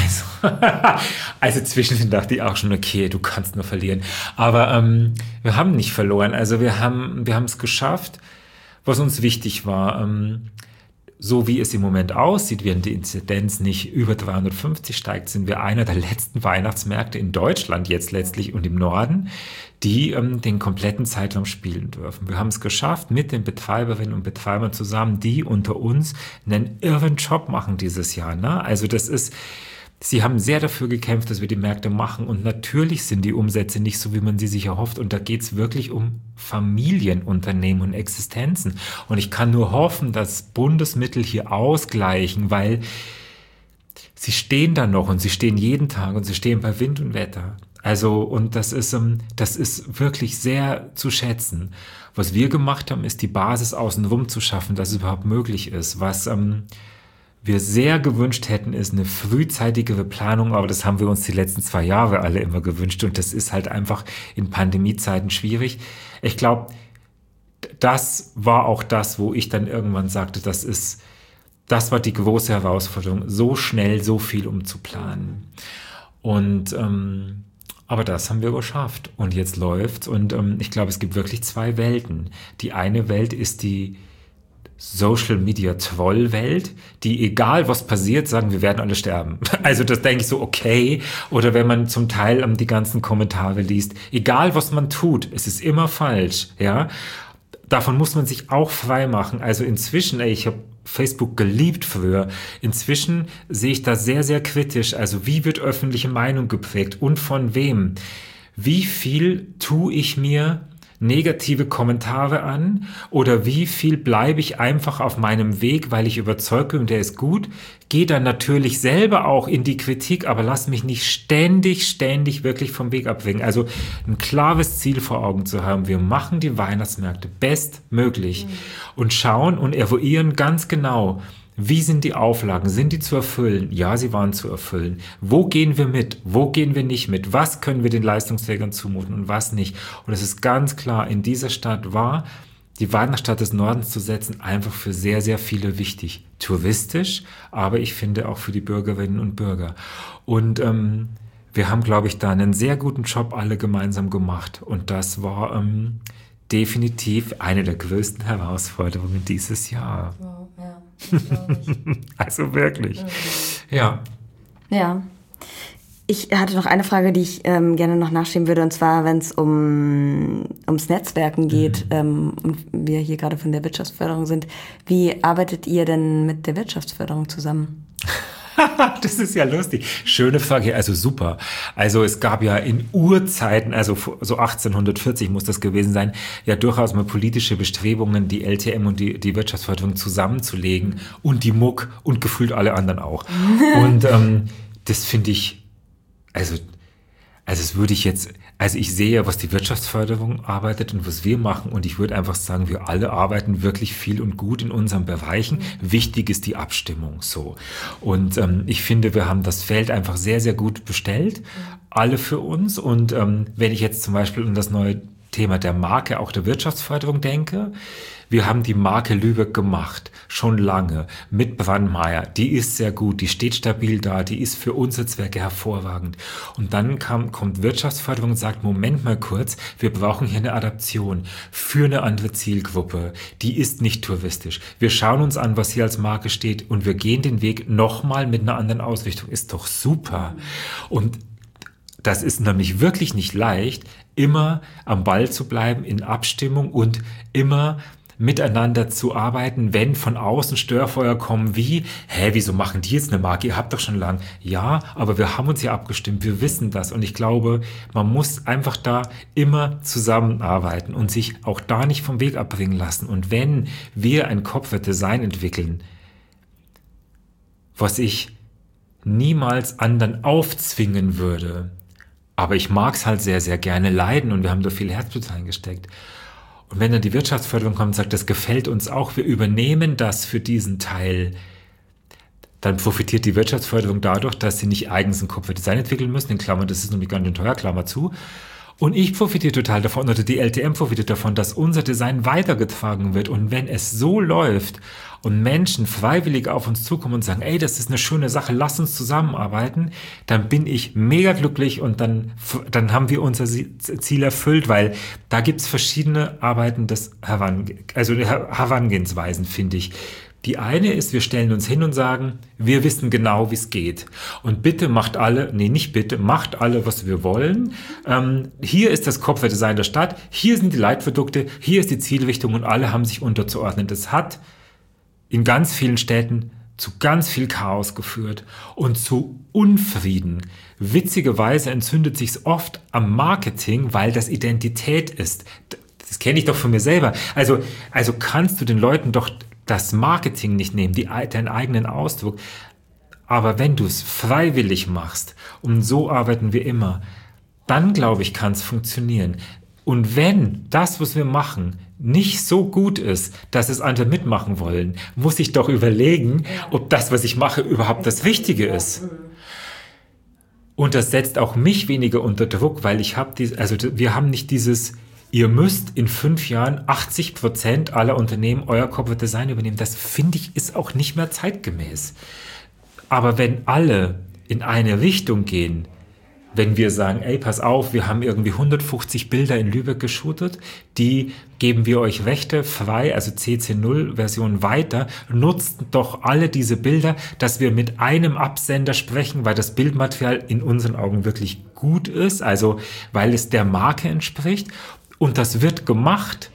Also zwischendrin dachte ich auch schon, okay, du kannst nur verlieren. Aber wir haben nicht verloren. Also wir haben es geschafft, was uns wichtig war. So wie es im Moment aussieht, während die Inzidenz nicht über 350 steigt, sind wir einer der letzten Weihnachtsmärkte in Deutschland jetzt letztlich und im Norden, die den kompletten Zeitraum spielen dürfen. Wir haben es geschafft mit den Betreiberinnen und Betreibern zusammen, die unter uns einen irren Job machen dieses Jahr. Ne? Also sie haben sehr dafür gekämpft, dass wir die Märkte machen und natürlich sind die Umsätze nicht so, wie man sie sich erhofft und da geht es wirklich um Familienunternehmen und Existenzen und ich kann nur hoffen, dass Bundesmittel hier ausgleichen, weil sie stehen da noch und sie stehen jeden Tag und sie stehen bei Wind und Wetter. Also und das ist wirklich sehr zu schätzen. Was wir gemacht haben, ist die Basis außenrum zu schaffen, dass es überhaupt möglich ist, was wir sehr gewünscht hätten, ist eine frühzeitigere Planung, aber das haben wir uns die letzten 2 Jahre alle immer gewünscht und das ist halt einfach in Pandemiezeiten schwierig. Ich glaube, das war auch das, wo ich dann irgendwann sagte, das war die große Herausforderung, so schnell so viel umzuplanen. Und aber das haben wir geschafft und jetzt läuft's und ich glaube, es gibt wirklich 2 Welten. Die eine Welt ist die Social-Media-Troll-Welt, die egal was passiert, sagen, wir werden alle sterben. Also das denke ich so, okay. Oder wenn man zum Teil die ganzen Kommentare liest, egal was man tut, es ist immer falsch, ja. Davon muss man sich auch frei machen. Also inzwischen, ich habe Facebook geliebt früher. Inzwischen sehe ich da sehr, sehr kritisch. Also wie wird öffentliche Meinung geprägt und von wem? Wie viel tue ich mir negative Kommentare an oder wie viel bleibe ich einfach auf meinem Weg, weil ich überzeugt bin, der ist gut, gehe dann natürlich selber auch in die Kritik, aber lass mich nicht ständig wirklich vom Weg abwinken. Also ein klares Ziel vor Augen zu haben, wir machen die Weihnachtsmärkte bestmöglich und schauen und eruieren ganz genau, wie sind die Auflagen? Sind die zu erfüllen? Ja, sie waren zu erfüllen. Wo gehen wir mit? Wo gehen wir nicht mit? Was können wir den Leistungsträgern zumuten und was nicht? Und es ist ganz klar, in dieser Stadt war die Weihnachtsstadt des Nordens zu setzen einfach für sehr, sehr viele wichtig. Touristisch, aber ich finde auch für die Bürgerinnen und Bürger. Und wir haben, glaube ich, da einen sehr guten Job alle gemeinsam gemacht. Und das war definitiv eine der größten Herausforderungen dieses Jahr. Wow, ja. Also wirklich. Ja. Ja. Ich hatte noch eine Frage, die ich gerne noch nachschieben würde, und zwar, wenn es ums Netzwerken geht und wir hier gerade von der Wirtschaftsförderung sind. Wie arbeitet ihr denn mit der Wirtschaftsförderung zusammen? Das ist ja lustig. Schöne Frage, also super. Also es gab ja in Urzeiten, also so 1840 muss das gewesen sein, ja durchaus mal politische Bestrebungen, die LTM und die Wirtschaftsförderung zusammenzulegen und die MUK und gefühlt alle anderen auch. Und das finde ich, also das würde ich jetzt, also ich sehe ja, was die Wirtschaftsförderung arbeitet und was wir machen, und ich würde einfach sagen, wir alle arbeiten wirklich viel und gut in unseren Bereichen. Wichtig ist die Abstimmung so. Und ich finde, wir haben das Feld einfach sehr, sehr gut bestellt, alle für uns. Und wenn ich jetzt zum Beispiel um das neue Thema der Marke, auch der Wirtschaftsförderung denke, wir haben die Marke Lübeck gemacht, schon lange, mit Brandmeier. Die ist sehr gut, die steht stabil da, die ist für unsere Zwecke hervorragend. Und dann kommt Wirtschaftsförderung und sagt, Moment mal kurz, wir brauchen hier eine Adaption für eine andere Zielgruppe. Die ist nicht touristisch. Wir schauen uns an, was hier als Marke steht, und wir gehen den Weg nochmal mit einer anderen Ausrichtung. Ist doch super. Und das ist nämlich wirklich nicht leicht, immer am Ball zu bleiben in Abstimmung und immer miteinander zu arbeiten, wenn von außen Störfeuer kommen wie, wieso machen die jetzt eine Marke? Ihr habt doch schon lang. Ja, aber wir haben uns ja abgestimmt, wir wissen das, und ich glaube, man muss einfach da immer zusammenarbeiten und sich auch da nicht vom Weg abbringen lassen. Und wenn wir ein Corporate-Design entwickeln, was ich niemals anderen aufzwingen würde, aber ich mag es halt sehr, sehr gerne leiden, und wir haben da viel Herzblut reingesteckt. Und wenn dann die Wirtschaftsförderung kommt und sagt, das gefällt uns auch, wir übernehmen das für diesen Teil, dann profitiert die Wirtschaftsförderung dadurch, dass sie nicht eigens ein Corporate-Design entwickeln müssen, in Klammern, das ist nämlich ganz schön teuer, Klammer zu. Und ich profitiere total davon, oder die LTM profitiert davon, dass unser Design weitergetragen wird. Und wenn es so läuft und Menschen freiwillig auf uns zukommen und sagen, das ist eine schöne Sache, lass uns zusammenarbeiten, dann bin ich mega glücklich, und dann haben wir unser Ziel erfüllt, weil da gibt's verschiedene Herangehensweisen, finde ich. Die eine ist, wir stellen uns hin und sagen, wir wissen genau, wie es geht. Und bitte macht alle, macht alle, was wir wollen. Hier ist das Corporate-Design der Stadt, hier sind die Leitprodukte, hier ist die Zielrichtung, und alle haben sich unterzuordnen. Das hat in ganz vielen Städten zu ganz viel Chaos geführt und zu Unfrieden. Witzigerweise entzündet sich's oft am Marketing, weil das Identität ist. Das kenne ich doch von mir selber. Also kannst du den Leuten doch das Marketing nicht nehmen, deinen eigenen Ausdruck. Aber wenn du es freiwillig machst, und so arbeiten wir immer, dann, glaube ich, kann es funktionieren. Und wenn das, was wir machen, nicht so gut ist, dass es andere mitmachen wollen, muss ich doch überlegen, ob das, was ich mache, überhaupt das Richtige ist. Und das setzt auch mich weniger unter Druck, weil wir haben nicht dieses, ihr müsst in 5 Jahren 80% aller Unternehmen euer Corporate Design übernehmen. Das, finde ich, ist auch nicht mehr zeitgemäß. Aber wenn alle in eine Richtung gehen, wenn wir sagen, pass auf, wir haben irgendwie 150 Bilder in Lübeck geshootet, die geben wir euch Rechte frei, also CC0-Version weiter, nutzt doch alle diese Bilder, dass wir mit einem Absender sprechen, weil das Bildmaterial in unseren Augen wirklich gut ist, also weil es der Marke entspricht. Und das wird gemacht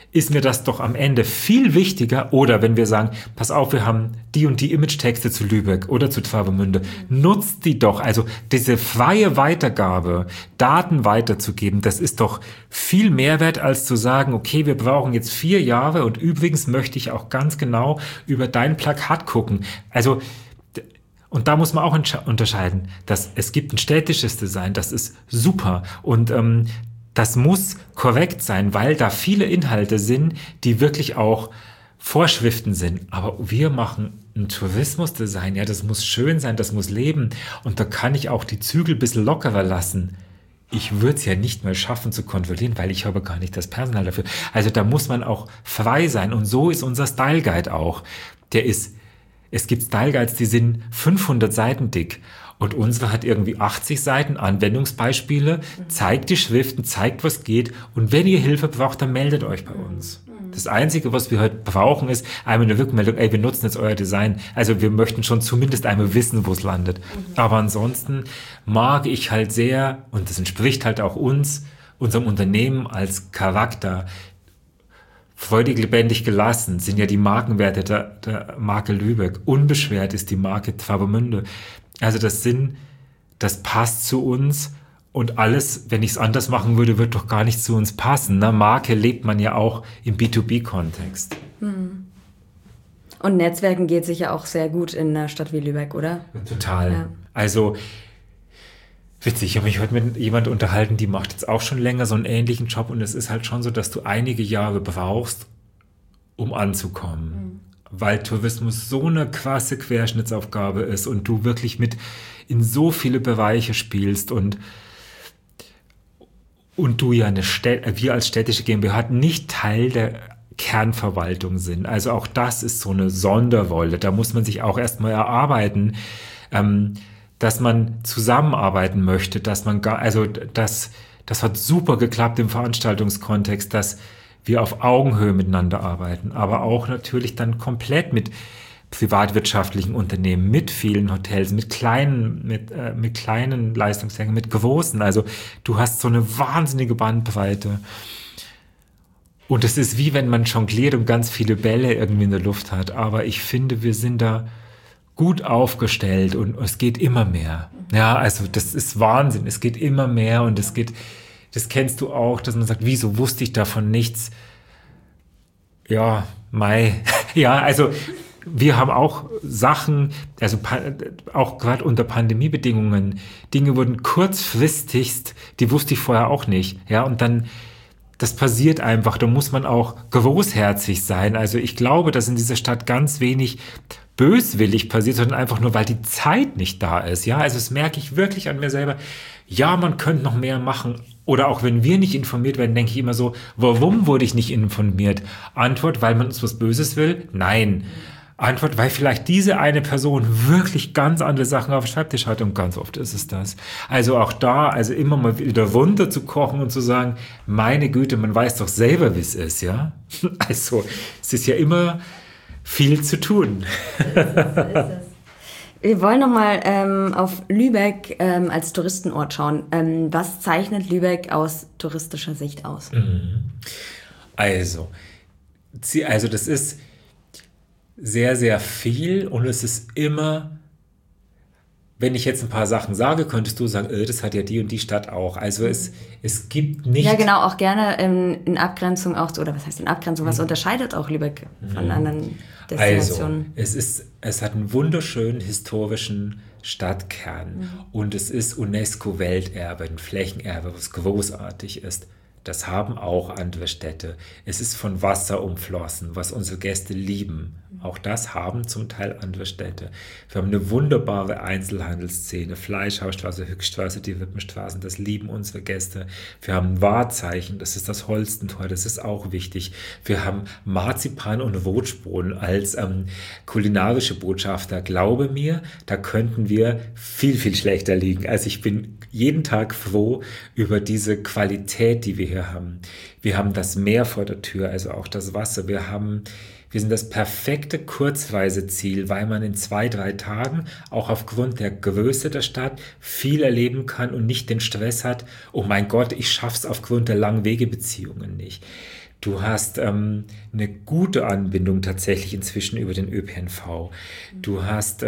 ist mir das doch am Ende viel wichtiger. Oder wenn wir sagen, pass auf, wir haben die und die Image-Texte zu Lübeck oder zu Travemünde, nutzt die doch. Also diese freie Weitergabe, Daten weiterzugeben, das ist doch viel Mehrwert, als zu sagen, okay, wir brauchen jetzt 4 Jahre und übrigens möchte ich auch ganz genau über dein Plakat gucken. Also, und da muss man auch unterscheiden, dass es gibt ein städtisches Design, das ist super und das muss korrekt sein, weil da viele Inhalte sind, die wirklich auch Vorschriften sind. Aber wir machen ein Tourismusdesign, ja, das muss schön sein, das muss leben. Und da kann ich auch die Zügel ein bisschen lockerer lassen. Ich würde es ja nicht mal schaffen zu kontrollieren, weil ich habe gar nicht das Personal dafür. Also da muss man auch frei sein. Und so ist unser Style Guide auch. Es gibt Style Guides, die sind 500 Seiten dick. Und unsere hat irgendwie 80 Seiten, Anwendungsbeispiele, zeigt die Schriften, zeigt, was geht. Und wenn ihr Hilfe braucht, dann meldet euch bei uns. Das Einzige, was wir heute brauchen, ist einmal eine Rückmeldung, ey, wir nutzen jetzt euer Design. Also wir möchten schon zumindest einmal wissen, wo es landet. Aber ansonsten mag ich halt sehr, und das entspricht halt auch uns, unserem Unternehmen als Charakter, freudig, lebendig, gelassen sind ja die Markenwerte der Marke Lübeck. Unbeschwert ist die Marke Travemünde. Also das passt zu uns und alles, wenn ich es anders machen würde, wird doch gar nicht zu uns passen. Ne? Marke lebt man ja auch im B2B-Kontext. Und Netzwerken geht sicher auch sehr gut in einer Stadt wie Lübeck, oder? Total. Ja. Also witzig, ich habe mich heute mit jemand unterhalten, die macht jetzt auch schon länger so einen ähnlichen Job und es ist halt schon so, dass du einige Jahre brauchst, um anzukommen. Weil Tourismus so eine krasse Querschnittsaufgabe ist und du wirklich mit in so viele Bereiche spielst und du ja wir als städtische GmbH nicht Teil der Kernverwaltung sind. Also auch das ist so eine Sonderrolle. Da muss man sich auch erstmal erarbeiten, dass man zusammenarbeiten möchte, das hat super geklappt im Veranstaltungskontext, dass wir auf Augenhöhe miteinander arbeiten, aber auch natürlich dann komplett mit privatwirtschaftlichen Unternehmen, mit vielen Hotels, mit kleinen Leistungsträgern, mit großen. Also du hast so eine wahnsinnige Bandbreite. Und es ist wie wenn man jongliert und ganz viele Bälle irgendwie in der Luft hat. Aber ich finde, wir sind da gut aufgestellt und es geht immer mehr. Ja, also das ist Wahnsinn. Es geht immer mehr und das kennst du auch, dass man sagt, wieso wusste ich davon nichts? Ja, ja, also wir haben auch Sachen, also auch gerade unter Pandemiebedingungen, Dinge wurden kurzfristigst, die wusste ich vorher auch nicht. Ja, und dann, das passiert einfach, da muss man auch großherzig sein. Also ich glaube, dass in dieser Stadt ganz wenig böswillig passiert, sondern einfach nur, weil die Zeit nicht da ist. Ja, also das merke ich wirklich an mir selber. Ja, man könnte noch mehr machen. Oder auch wenn wir nicht informiert werden, denke ich immer so, warum wurde ich nicht informiert? Antwort, weil man uns was Böses will? Nein. Antwort, weil vielleicht diese eine Person wirklich ganz andere Sachen auf dem Schreibtisch hat und ganz oft ist es das. Also auch da, also immer mal wieder runterzukochen und zu sagen, meine Güte, man weiß doch selber, wie es ist, ja? Also es ist ja immer viel zu tun. So ist es. Wir wollen nochmal auf Lübeck als Touristenort schauen. Was zeichnet Lübeck aus touristischer Sicht aus? Also das ist sehr, sehr viel und es ist immer, wenn ich jetzt ein paar Sachen sage, könntest du sagen, das hat ja die und die Stadt auch. Also es gibt nicht... Ja, genau, auch gerne in Abgrenzung auch, oder was heißt in Abgrenzung, was unterscheidet auch Lübeck von anderen Destinationen? Also, es hat einen wunderschönen historischen Stadtkern und es ist UNESCO-Welterbe, ein Flächenerbe, was großartig ist. Das haben auch andere Städte. Es ist von Wasser umflossen, was unsere Gäste lieben. Auch das haben zum Teil andere Städte. Wir haben eine wunderbare Einzelhandelsszene, Fleischhausstraße, Höchststraße, die Wippenstraßen, das lieben unsere Gäste. Wir haben ein Wahrzeichen, das ist das Holstentor, das ist auch wichtig. Wir haben Marzipan und Rotspuren als kulinarische Botschafter. Glaube mir, da könnten wir viel, viel schlechter liegen. Also ich bin jeden Tag froh über diese Qualität, die wir hier haben. Wir haben das Meer vor der Tür, also auch das Wasser. Wir sind das perfekte Kurzreiseziel, weil man in 2-3 Tagen auch aufgrund der Größe der Stadt viel erleben kann und nicht den Stress hat, oh mein Gott, ich schaff's aufgrund der langen Wegebeziehungen nicht. Du hast eine gute Anbindung tatsächlich inzwischen über den ÖPNV. Du hast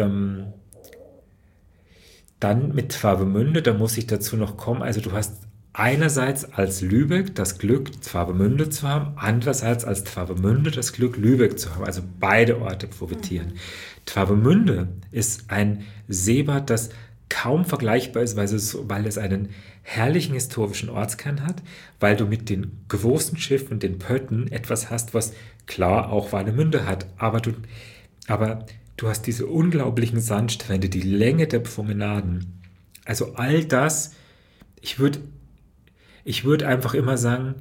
dann mit Travemünde, da muss ich dazu noch kommen, also du hast einerseits als Lübeck das Glück, Travemünde zu haben, andererseits als Travemünde das Glück, Lübeck zu haben. Also beide Orte profitieren. Travemünde ist ein Seebad, das kaum vergleichbar ist, weil es einen herrlichen historischen Ortskern hat, weil du mit den großen Schiffen, den Pötten, etwas hast, was klar auch Warnemünde hat, aber du hast diese unglaublichen Sandstrände, die Länge der Promenaden. Also all das, ich würde einfach immer sagen,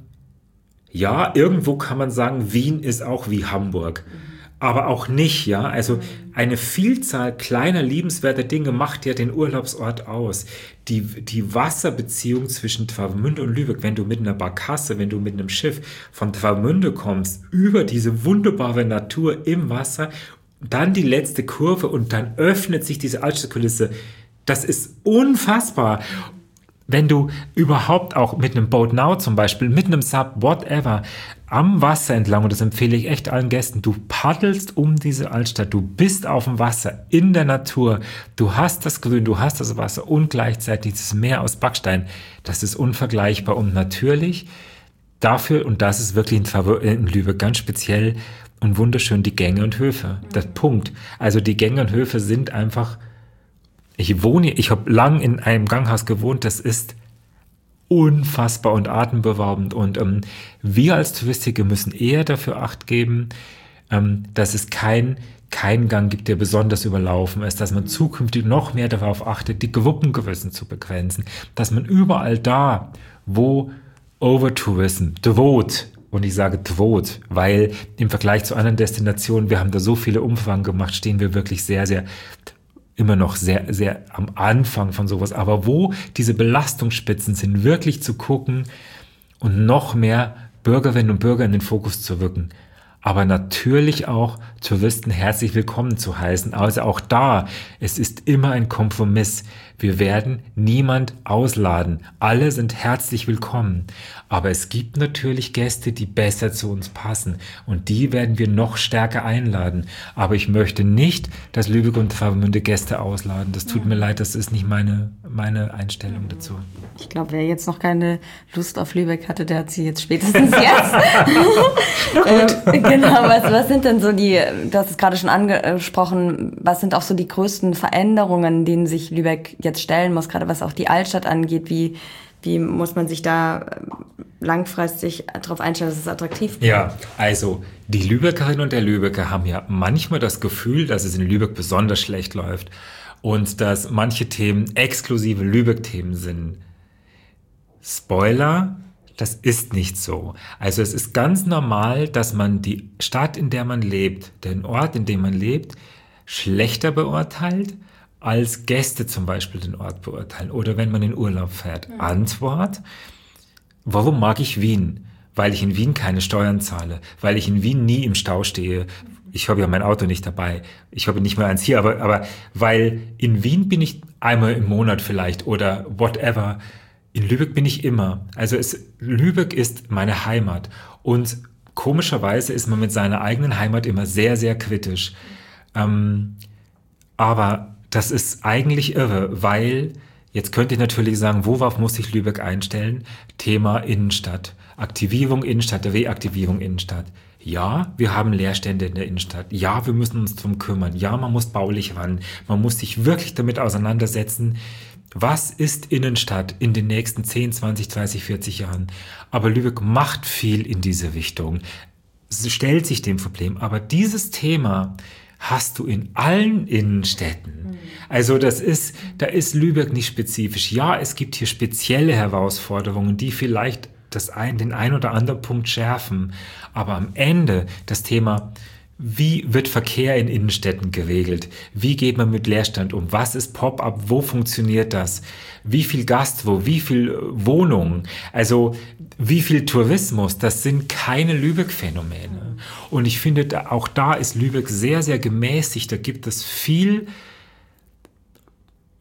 ja, irgendwo kann man sagen, Wien ist auch wie Hamburg. Aber auch nicht, ja. Also eine Vielzahl kleiner, liebenswerter Dinge macht ja den Urlaubsort aus. Die Wasserbeziehung zwischen Travemünde und Lübeck, wenn du mit einer Barkasse, wenn du mit einem Schiff von Travemünde kommst, über diese wunderbare Natur im Wasser, dann die letzte Kurve und dann öffnet sich diese Altstadtkulisse. Das ist unfassbar. Wenn du überhaupt auch mit einem Boat Now zum Beispiel, mit einem Sub, whatever, am Wasser entlang, und das empfehle ich echt allen Gästen, du paddelst um diese Altstadt, du bist auf dem Wasser, in der Natur, du hast das Grün, du hast das Wasser und gleichzeitig das Meer aus Backstein, das ist unvergleichbar und natürlich dafür, und das ist wirklich in Lübeck ganz speziell und wunderschön, die Gänge und Höfe. Das Punkt. Also die Gänge und Höfe sind einfach, ich habe lang in einem Ganghaus gewohnt, das ist unfassbar und atemberaubend und wir als Touristiker müssen eher dafür Acht geben, dass es kein Gang gibt, der besonders überlaufen ist, dass man zukünftig noch mehr darauf achtet, die Gruppengrößen zu begrenzen, dass man überall da, wo Overtourism, Devot, und ich sage Devot, weil im Vergleich zu anderen Destinationen, wir haben da so viele Umfragen gemacht, stehen wir wirklich immer noch sehr, sehr am Anfang von sowas, aber wo diese Belastungsspitzen sind, wirklich zu gucken und noch mehr Bürgerinnen und Bürger in den Fokus zu rücken. Aber natürlich auch Touristen herzlich willkommen zu heißen. Also auch da, es ist immer ein Kompromiss. Wir werden niemand ausladen. Alle sind herzlich willkommen. Aber es gibt natürlich Gäste, die besser zu uns passen. Und die werden wir noch stärker einladen. Aber ich möchte nicht, dass Lübeck und Travemünde Gäste ausladen. Das tut mir leid, das ist nicht meine Einstellung dazu. Ich glaube, wer jetzt noch keine Lust auf Lübeck hatte, der hat sie jetzt spätestens jetzt. Genau, was sind denn so du hast es gerade schon angesprochen, was sind auch so die größten Veränderungen, denen sich Lübeck jetzt stellen muss, gerade was auch die Altstadt angeht, wie muss man sich da langfristig darauf einstellen, dass es attraktiv bleibt? Ja, also die Lübeckerinnen und der Lübecker haben ja manchmal das Gefühl, dass es in Lübeck besonders schlecht läuft und dass manche Themen exklusive Lübeck-Themen sind. Spoiler, das ist nicht so. Also es ist ganz normal, dass man die Stadt, in der man lebt, den Ort, in dem man lebt, schlechter beurteilt, als Gäste zum Beispiel den Ort beurteilen oder wenn man in Urlaub fährt. Antwort, warum mag ich Wien? Weil ich in Wien keine Steuern zahle, weil ich in Wien nie im Stau stehe. Ich habe ja mein Auto nicht dabei. Ich habe nicht mehr eins hier, aber weil in Wien bin ich einmal im Monat vielleicht oder whatever. In Lübeck bin ich immer. Also Lübeck ist meine Heimat. Und komischerweise ist man mit seiner eigenen Heimat immer sehr, sehr kritisch. Aber das ist eigentlich irre, weil jetzt könnt ihr natürlich sagen, worauf muss sich Lübeck einstellen? Thema Innenstadt. Aktivierung Innenstadt, Reaktivierung Innenstadt. Ja, wir haben Leerstände in der Innenstadt. Ja, wir müssen uns drum kümmern. Ja, man muss baulich ran. Man muss sich wirklich damit auseinandersetzen, was ist Innenstadt in den nächsten 10, 20, 30, 40 Jahren? Aber Lübeck macht viel in diese Richtung. Es stellt sich dem Problem. Aber dieses Thema hast du in allen Innenstädten. Also da ist Lübeck nicht spezifisch. Ja, es gibt hier spezielle Herausforderungen, die vielleicht den ein oder anderen Punkt schärfen. Aber am Ende das Thema, wie wird Verkehr in Innenstädten geregelt? Wie geht man mit Leerstand um? Was ist Pop-up? Wo funktioniert das? Wie viel Gastro? Wie viel Wohnungen? Also wie viel Tourismus? Das sind keine Lübeck-Phänomene. Und ich finde, auch da ist Lübeck sehr, sehr gemäßigt. Da gibt es viel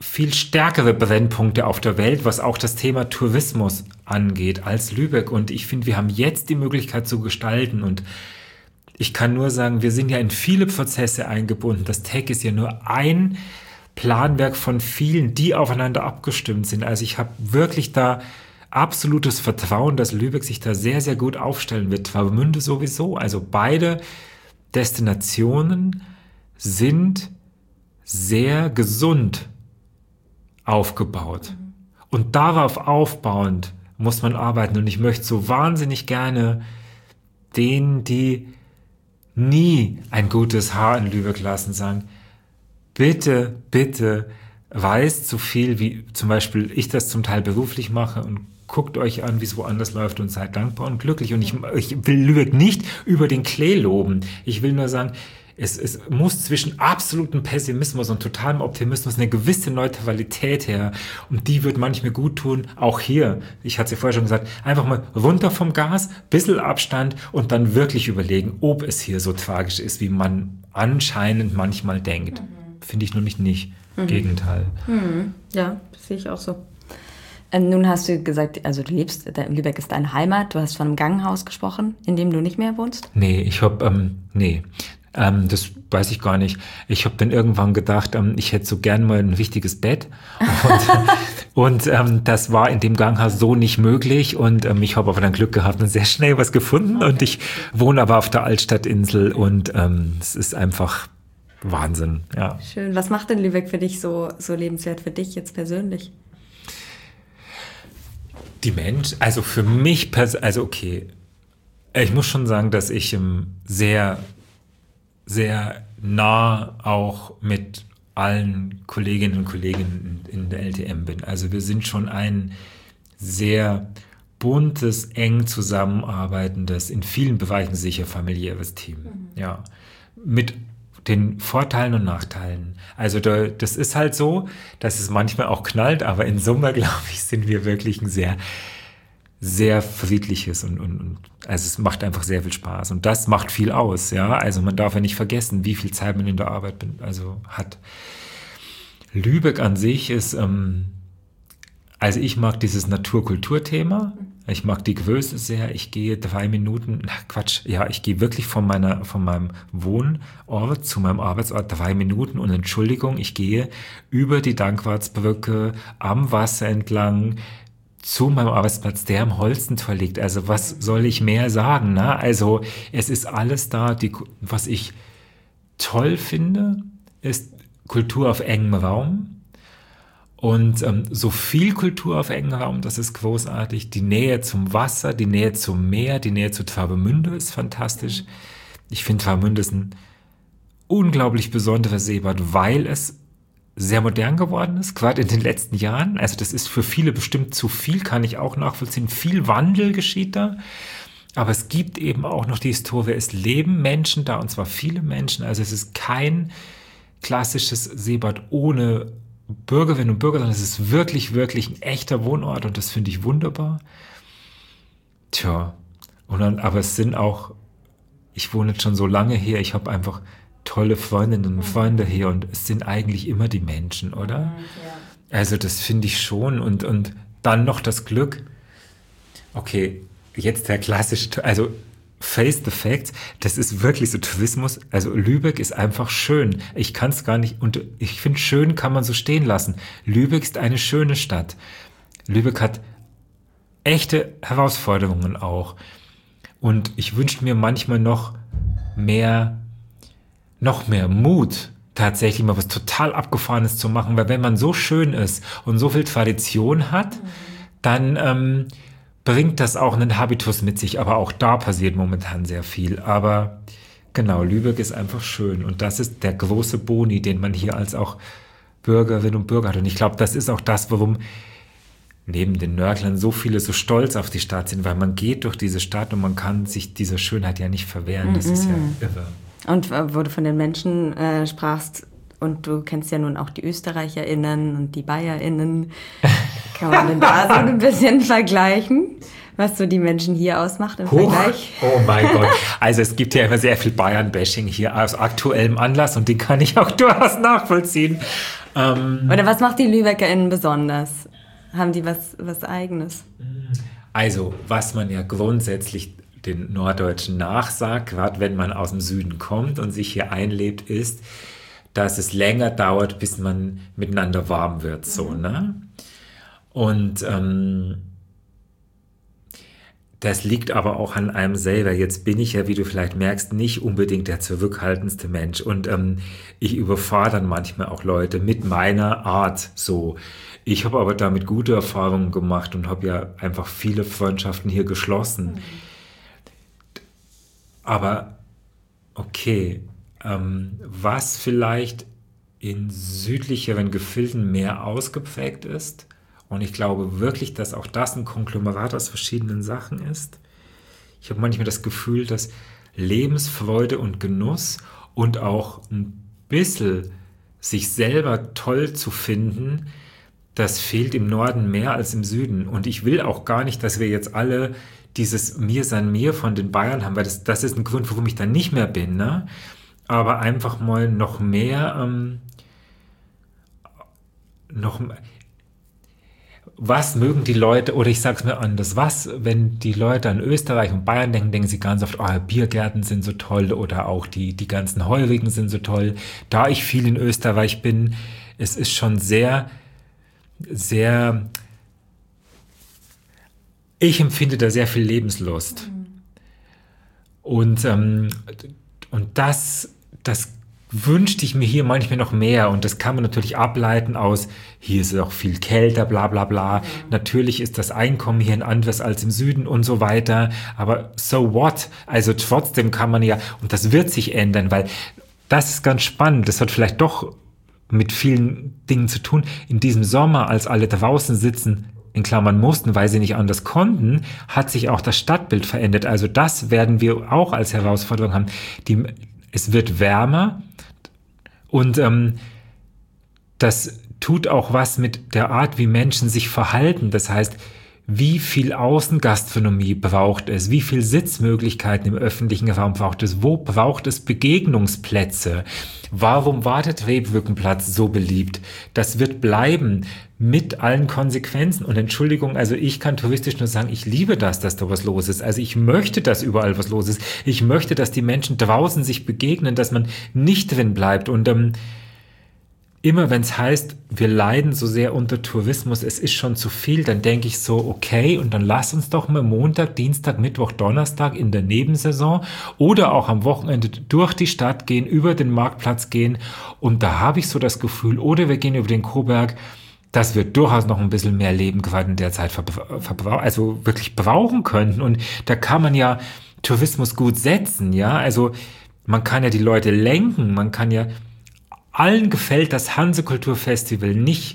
viel stärkere Brennpunkte auf der Welt, was auch das Thema Tourismus angeht, als Lübeck. Und ich finde, wir haben jetzt die Möglichkeit zu gestalten. Und ich kann nur sagen, wir sind ja in viele Prozesse eingebunden. Das TEC ist ja nur ein Planwerk von vielen, die aufeinander abgestimmt sind. Also ich habe wirklich da absolutes Vertrauen, dass Lübeck sich da sehr, sehr gut aufstellen wird. Travemünde sowieso. Also beide Destinationen sind sehr gesund aufgebaut. Und darauf aufbauend muss man arbeiten. Und ich möchte so wahnsinnig gerne denen, die nie ein gutes Haar in Lübeck lassen, sagen, bitte, bitte weißt so viel, wie zum Beispiel ich das zum Teil beruflich mache, und guckt euch an, wie es woanders läuft, und seid dankbar und glücklich. Und ich will Lübeck nicht über den Klee loben. Ich will nur sagen, es muss zwischen absolutem Pessimismus und totalem Optimismus eine gewisse Neutralität her. Und die wird manchmal gut tun, auch hier. Ich hatte es ja vorher schon gesagt, einfach mal runter vom Gas, bisschen Abstand und dann wirklich überlegen, ob es hier so tragisch ist, wie man anscheinend manchmal denkt. Finde ich nur nicht. Gegenteil. Ja, das sehe ich auch so. Nun hast du gesagt, also du lebst, Lübeck ist deine Heimat. Du hast von einem Ganghaus gesprochen, in dem du nicht mehr wohnst? Nee, das weiß ich gar nicht. Ich habe dann irgendwann gedacht, ich hätte so gern mal ein richtiges Bett. Und das war in dem Ganghaus so nicht möglich. Und ich habe aber dann Glück gehabt und sehr schnell was gefunden. Okay. Und ich wohne aber auf der Altstadtinsel und es ist einfach Wahnsinn. Ja. Schön. Was macht denn Lübeck für dich so lebenswert für dich jetzt persönlich? Die Mensch, also für mich, okay. Ich muss schon sagen, dass ich sehr sehr nah auch mit allen Kolleginnen und Kollegen in der LTM bin. Also wir sind schon ein sehr buntes, eng zusammenarbeitendes, in vielen Bereichen sicher familiäres Team. Ja, mit den Vorteilen und Nachteilen. Also das ist halt so, dass es manchmal auch knallt, aber in Summe, glaube ich, sind wir wirklich ein sehr, sehr friedliches und also es macht einfach sehr viel Spaß und das macht viel aus, ja. Also man darf ja nicht vergessen, wie viel Zeit man in der Arbeit hat. Lübeck an sich ist, also ich mag dieses Natur-Kultur-Thema. Ich mag die Größe sehr. Ich gehe 3 Minuten, ich gehe wirklich von meinem Wohnort zu meinem Arbeitsort 3 Minuten und Entschuldigung, ich gehe über die Dankwartsbrücke am Wasser entlang zu meinem Arbeitsplatz, der am Holstentor liegt. Also was soll ich mehr sagen? Ne? Also es ist alles da. Was ich toll finde, ist Kultur auf engem Raum. Und so viel Kultur auf engem Raum, das ist großartig. Die Nähe zum Wasser, die Nähe zum Meer, die Nähe zu Travemünde ist fantastisch. Ich finde Travemünde ist ein unglaublich besonderes Seebad, weil es sehr modern geworden ist, gerade in den letzten Jahren. Also das ist für viele bestimmt zu viel, kann ich auch nachvollziehen. Viel Wandel geschieht da. Aber es gibt eben auch noch die Historie. Es leben Menschen da, und zwar viele Menschen. Also es ist kein klassisches Seebad ohne Bürgerinnen und Bürger, sondern es ist wirklich, wirklich ein echter Wohnort und das finde ich wunderbar. Aber es sind auch, ich wohne jetzt schon so lange hier, ich habe einfach tolle Freundinnen und Freunde hier und es sind eigentlich immer die Menschen, oder? Ja. Also das finde ich schon und dann noch das Glück, okay, jetzt der klassische, also Face the Facts, das ist wirklich so Tourismus, also Lübeck ist einfach schön. Ich kann es gar nicht, und ich finde, schön kann man so stehen lassen. Lübeck ist eine schöne Stadt. Lübeck hat echte Herausforderungen auch. Und ich wünsche mir manchmal noch mehr Mut, tatsächlich mal was total Abgefahrenes zu machen, weil wenn man so schön ist und so viel Tradition hat, dann bringt das auch einen Habitus mit sich, aber auch da passiert momentan sehr viel. Aber genau, Lübeck ist einfach schön und das ist der große Boni, den man hier als auch Bürgerinnen und Bürger hat. Und ich glaube, das ist auch das, warum neben den Nörglern so viele so stolz auf die Stadt sind, weil man geht durch diese Stadt und man kann sich dieser Schönheit ja nicht verwehren. Das ist ja irre. Und wo du von den Menschen sprachst, und du kennst ja nun auch die ÖsterreicherInnen und die BayerInnen, kann man denn da so ein bisschen vergleichen? was so die Menschen hier ausmacht im Vergleich. Oh mein Gott. Also es gibt ja immer sehr viel Bayern-Bashing hier aus aktuellem Anlass und den kann ich auch durchaus nachvollziehen. Oder was macht die LübeckerInnen besonders? Haben die was Eigenes? Also, was man ja grundsätzlich den Norddeutschen nachsagt, gerade wenn man aus dem Süden kommt und sich hier einlebt, ist, dass es länger dauert, bis man miteinander warm wird, so, ne? Und das liegt aber auch an einem selber. Jetzt bin ich ja, wie du vielleicht merkst, nicht unbedingt der zurückhaltendste Mensch. Und ich überfahre dann manchmal auch Leute mit meiner Art so. Ich habe aber damit gute Erfahrungen gemacht und habe ja einfach viele Freundschaften hier geschlossen. Aber okay, was vielleicht in südlicheren Gefilden mehr ausgeprägt ist, und ich glaube wirklich, dass auch das ein Konglomerat aus verschiedenen Sachen ist. Ich habe manchmal das Gefühl, dass Lebensfreude und Genuss und auch ein bisschen sich selber toll zu finden, das fehlt im Norden mehr als im Süden. Und ich will auch gar nicht, dass wir jetzt alle dieses Mir san mir von den Bayern haben, weil das ist ein Grund, warum ich dann nicht mehr bin, ne? Aber einfach mal noch mehr, was mögen die Leute, oder ich sag's mir anders, wenn die Leute an Österreich und Bayern denken, denken sie ganz oft, Biergärten sind so toll oder auch die ganzen Heurigen sind so toll. Da ich viel in Österreich bin, es ist schon sehr, sehr, ich empfinde da sehr viel Lebenslust. Und das wünschte ich mir hier manchmal noch mehr. Und das kann man natürlich ableiten aus, hier ist es auch viel kälter, bla bla bla. Natürlich ist das Einkommen hier anders als im Süden und so weiter. Aber so what? Also trotzdem kann man ja, und das wird sich ändern, weil das ist ganz spannend. Das hat vielleicht doch mit vielen Dingen zu tun. In diesem Sommer, als alle draußen sitzen, in Klammern mussten, weil sie nicht anders konnten, hat sich auch das Stadtbild verändert. Also das werden wir auch als Herausforderung haben. Es wird wärmer und das tut auch was mit der Art, wie Menschen sich verhalten. Das heißt, wie viel Außengastronomie braucht es? Wie viel Sitzmöglichkeiten im öffentlichen Raum braucht es? Wo braucht es Begegnungsplätze? Warum war der Trebbrückenplatz so beliebt? Das wird bleiben mit allen Konsequenzen. Und Entschuldigung, also ich kann touristisch nur sagen, ich liebe das, dass da was los ist. Also ich möchte, dass überall was los ist. Ich möchte, dass die Menschen draußen sich begegnen, dass man nicht drin bleibt. Und immer wenn es heißt, wir leiden so sehr unter Tourismus, es ist schon zu viel, dann denke ich so, okay, und dann lass uns doch mal Montag, Dienstag, Mittwoch, Donnerstag in der Nebensaison oder auch am Wochenende durch die Stadt gehen, über den Marktplatz gehen. Und da habe ich so das Gefühl, oder wir gehen über den Coburg, dass wir durchaus noch ein bisschen mehr Leben gerade in der Zeit also wirklich brauchen könnten. Und da kann man ja Tourismus gut setzen, ja. Also man kann ja die Leute lenken, man kann ja, allen gefällt das Hanse-Kulturfestival nicht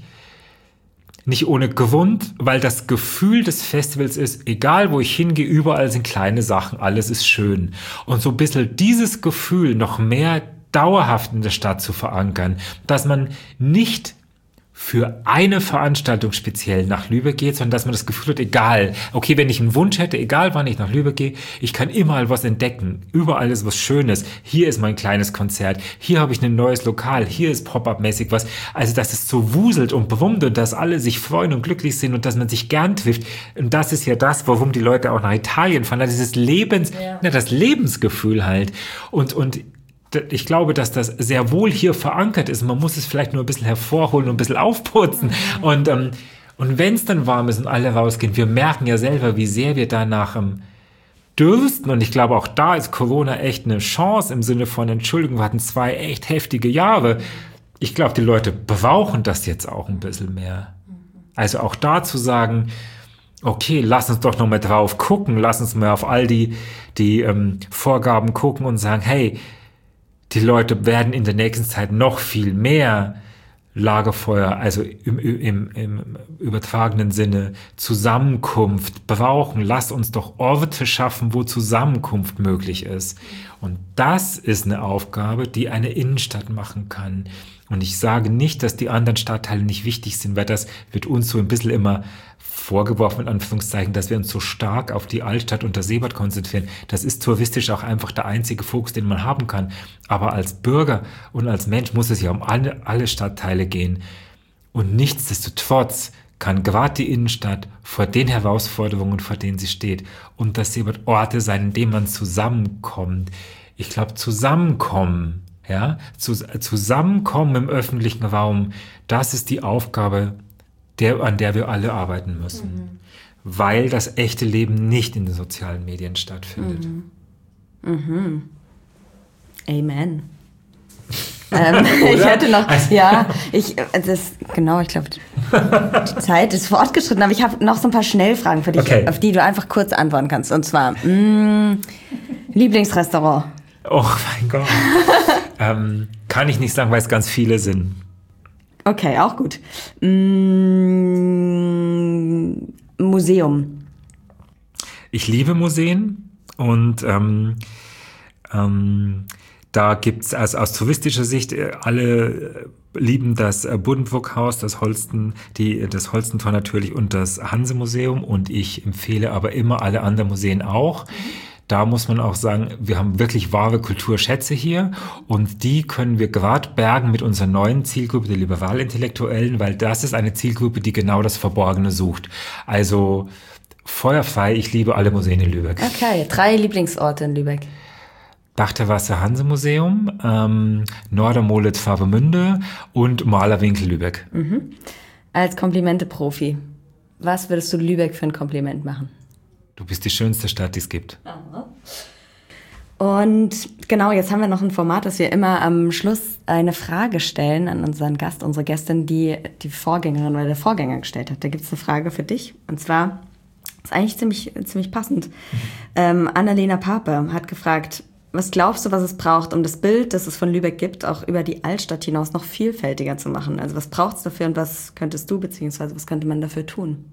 ohne Grund, weil das Gefühl des Festivals ist, egal wo ich hingehe, überall sind kleine Sachen, alles ist schön. Und so ein bisschen dieses Gefühl noch mehr dauerhaft in der Stadt zu verankern, dass man nicht für eine Veranstaltung speziell nach Lübeck geht, sondern dass man das Gefühl hat, egal, okay, wenn ich einen Wunsch hätte, egal wann ich nach Lübeck gehe, ich kann immer was entdecken, überall ist was Schönes, hier ist mein kleines Konzert, hier habe ich ein neues Lokal, hier ist Pop-Up-mäßig was, also dass es so wuselt und brummt und dass alle sich freuen und glücklich sind und dass man sich gern trifft, und das ist ja das, warum die Leute auch nach Italien fahren, also dieses das Lebensgefühl halt, und ich glaube, dass das sehr wohl hier verankert ist. Man muss es vielleicht nur ein bisschen hervorholen und ein bisschen aufputzen. Und wenn es dann warm ist und alle rausgehen, wir merken ja selber, wie sehr wir danach dürsten. Und ich glaube, auch da ist Corona echt eine Chance im Sinne von, Entschuldigung, wir hatten 2 echt heftige Jahre. Ich glaube, die Leute brauchen das jetzt auch ein bisschen mehr. Also auch da zu sagen, okay, lass uns doch noch mal drauf gucken, lass uns mal auf all die Vorgaben gucken und sagen, hey, die Leute werden in der nächsten Zeit noch viel mehr Lagerfeuer, also im übertragenen Sinne Zusammenkunft brauchen. Lasst uns doch Orte schaffen, wo Zusammenkunft möglich ist. Und das ist eine Aufgabe, die eine Innenstadt machen kann. Und ich sage nicht, dass die anderen Stadtteile nicht wichtig sind, weil das wird uns so ein bisschen immer vorgeworfen, in Anführungszeichen, dass wir uns so stark auf die Altstadt und das Seebad konzentrieren. Das ist touristisch auch einfach der einzige Fokus, den man haben kann. Aber als Bürger und als Mensch muss es ja um alle Stadtteile gehen. Und nichtsdestotrotz kann gerade die Innenstadt vor den Herausforderungen, vor denen sie steht, und das Seebad Orte sein, in denen man zusammenkommt. Ich glaube, zusammenkommen im öffentlichen Raum, das ist die Aufgabe, an der wir alle arbeiten müssen. Weil das echte Leben nicht in den sozialen Medien stattfindet. Amen. Ich hätte noch, ich glaube, die Zeit ist fortgeschritten, aber ich habe noch so ein paar Schnellfragen für dich, okay, auf die du einfach kurz antworten kannst. Und zwar, Lieblingsrestaurant? Oh mein Gott. Kann ich nicht sagen, weil es ganz viele sind. Okay, auch gut. Museum? Ich liebe Museen und da gibt's also aus touristischer Sicht, alle lieben das Buddenbrook-Haus, das Holstentor natürlich und das Hanse-Museum, und ich empfehle aber immer alle anderen Museen auch. Da muss man auch sagen, wir haben wirklich wahre Kulturschätze hier, und die können wir gerade bergen mit unserer neuen Zielgruppe, der Liberalintellektuellen, weil das ist eine Zielgruppe, die genau das Verborgene sucht. Also feuerfrei, ich liebe alle Museen in Lübeck. Okay, 3 Lieblingsorte in Lübeck. Dachterwasser Hanse-Museum, Nordermohlitz Travemünde und Malerwinkel Lübeck. Als Komplimente-Profi, was würdest du Lübeck für ein Kompliment machen? Du bist die schönste Stadt, die es gibt. Und genau, jetzt haben wir noch ein Format, dass wir immer am Schluss eine Frage stellen an unseren Gast, unsere Gästin, die die Vorgängerin oder der Vorgänger gestellt hat. Da gibt es eine Frage für dich, und zwar, ist eigentlich ziemlich passend. Annalena Pape hat gefragt, was glaubst du, was es braucht, um das Bild, das es von Lübeck gibt, auch über die Altstadt hinaus noch vielfältiger zu machen? Also was braucht es dafür und was könntest du, beziehungsweise was könnte man dafür tun?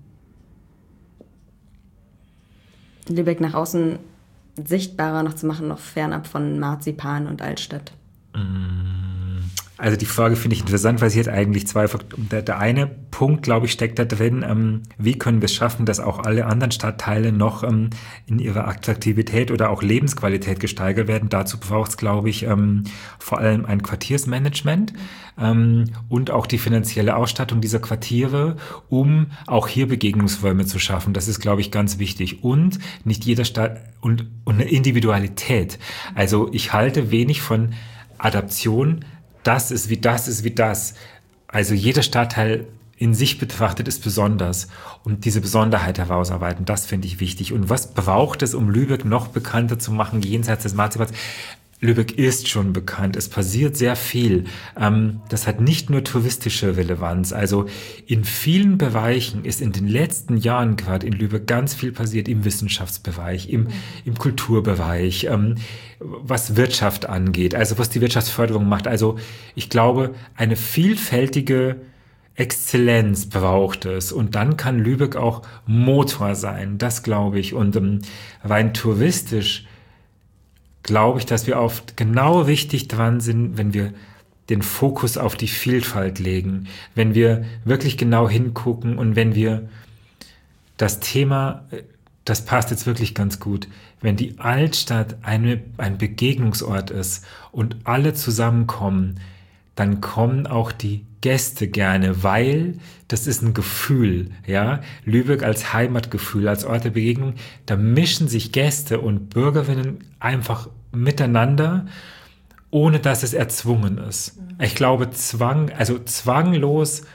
Lübeck nach außen sichtbarer noch zu machen, noch fernab von Marzipan und Altstadt. Also die Frage finde ich interessant, weil sie hat eigentlich zwei Faktoren. Der eine Punkt, glaube ich, steckt da drin, wie können wir es schaffen, dass auch alle anderen Stadtteile noch in ihrer Attraktivität oder auch Lebensqualität gesteigert werden. Dazu braucht es, glaube ich, vor allem ein Quartiersmanagement und auch die finanzielle Ausstattung dieser Quartiere, um auch hier Begegnungsräume zu schaffen. Das ist, glaube ich, ganz wichtig. Und nicht jeder Stadt und eine Individualität. Also ich halte wenig von Adaption. Das ist wie das. Also jeder Stadtteil in sich betrachtet ist besonders, und diese Besonderheit herausarbeiten, das finde ich wichtig. Und was braucht es, um Lübeck noch bekannter zu machen, jenseits des Marzipans? Lübeck ist schon bekannt, es passiert sehr viel. Das hat nicht nur touristische Relevanz. Also in vielen Bereichen ist in den letzten Jahren gerade in Lübeck ganz viel passiert, im Wissenschaftsbereich, im Kulturbereich, was Wirtschaft angeht, also was die Wirtschaftsförderung macht. Also ich glaube, eine vielfältige Exzellenz braucht es, und dann kann Lübeck auch Motor sein, das glaube ich. Und rein touristisch glaube ich, dass wir oft genau richtig dran sind, wenn wir den Fokus auf die Vielfalt legen, wenn wir wirklich genau hingucken und wenn wir das Thema, das passt jetzt wirklich ganz gut, wenn die Altstadt ein Begegnungsort ist und alle zusammenkommen, dann kommen auch die Gäste gerne, weil das ist ein Gefühl, ja. Lübeck als Heimatgefühl, als Ort der Begegnung, da mischen sich Gäste und Bürgerinnen einfach miteinander, ohne dass es erzwungen ist. Ich glaube, zwanglos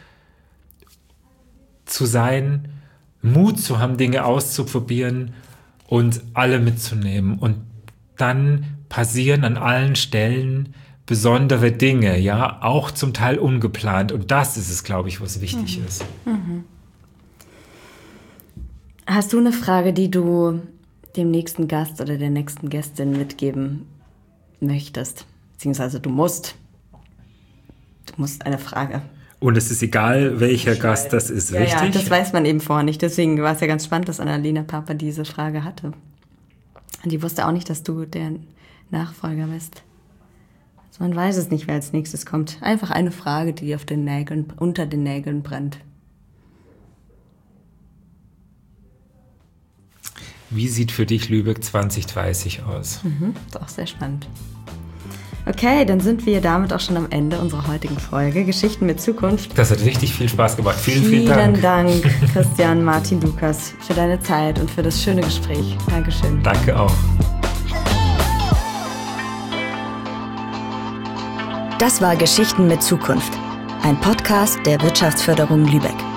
zu sein, Mut zu haben, Dinge auszuprobieren und alle mitzunehmen. Und dann passieren an allen Stellen besondere Dinge, ja, auch zum Teil ungeplant. Und das ist es, glaube ich, was wichtig ist. Hast du eine Frage, die du dem nächsten Gast oder der nächsten Gästin mitgeben möchtest? Beziehungsweise du musst eine Frage. Und es ist egal, welcher Gast das ist, richtig? Ja, das weiß man eben vorher nicht. Deswegen war es ja ganz spannend, dass Annalena Pape diese Frage hatte. Und die wusste auch nicht, dass du der Nachfolger bist. Also man weiß es nicht, wer als nächstes kommt. Einfach eine Frage, die unter den Nägeln brennt. Wie sieht für dich Lübeck 2030 aus? Ist auch sehr spannend. Okay, dann sind wir damit auch schon am Ende unserer heutigen Folge Geschichten mit Zukunft. Das hat richtig viel Spaß gemacht. Vielen Dank. Vielen Dank, Christian Martin Lukas, für deine Zeit und für das schöne Gespräch. Dankeschön. Danke auch. Das war Geschichten mit Zukunft, ein Podcast der Wirtschaftsförderung Lübeck.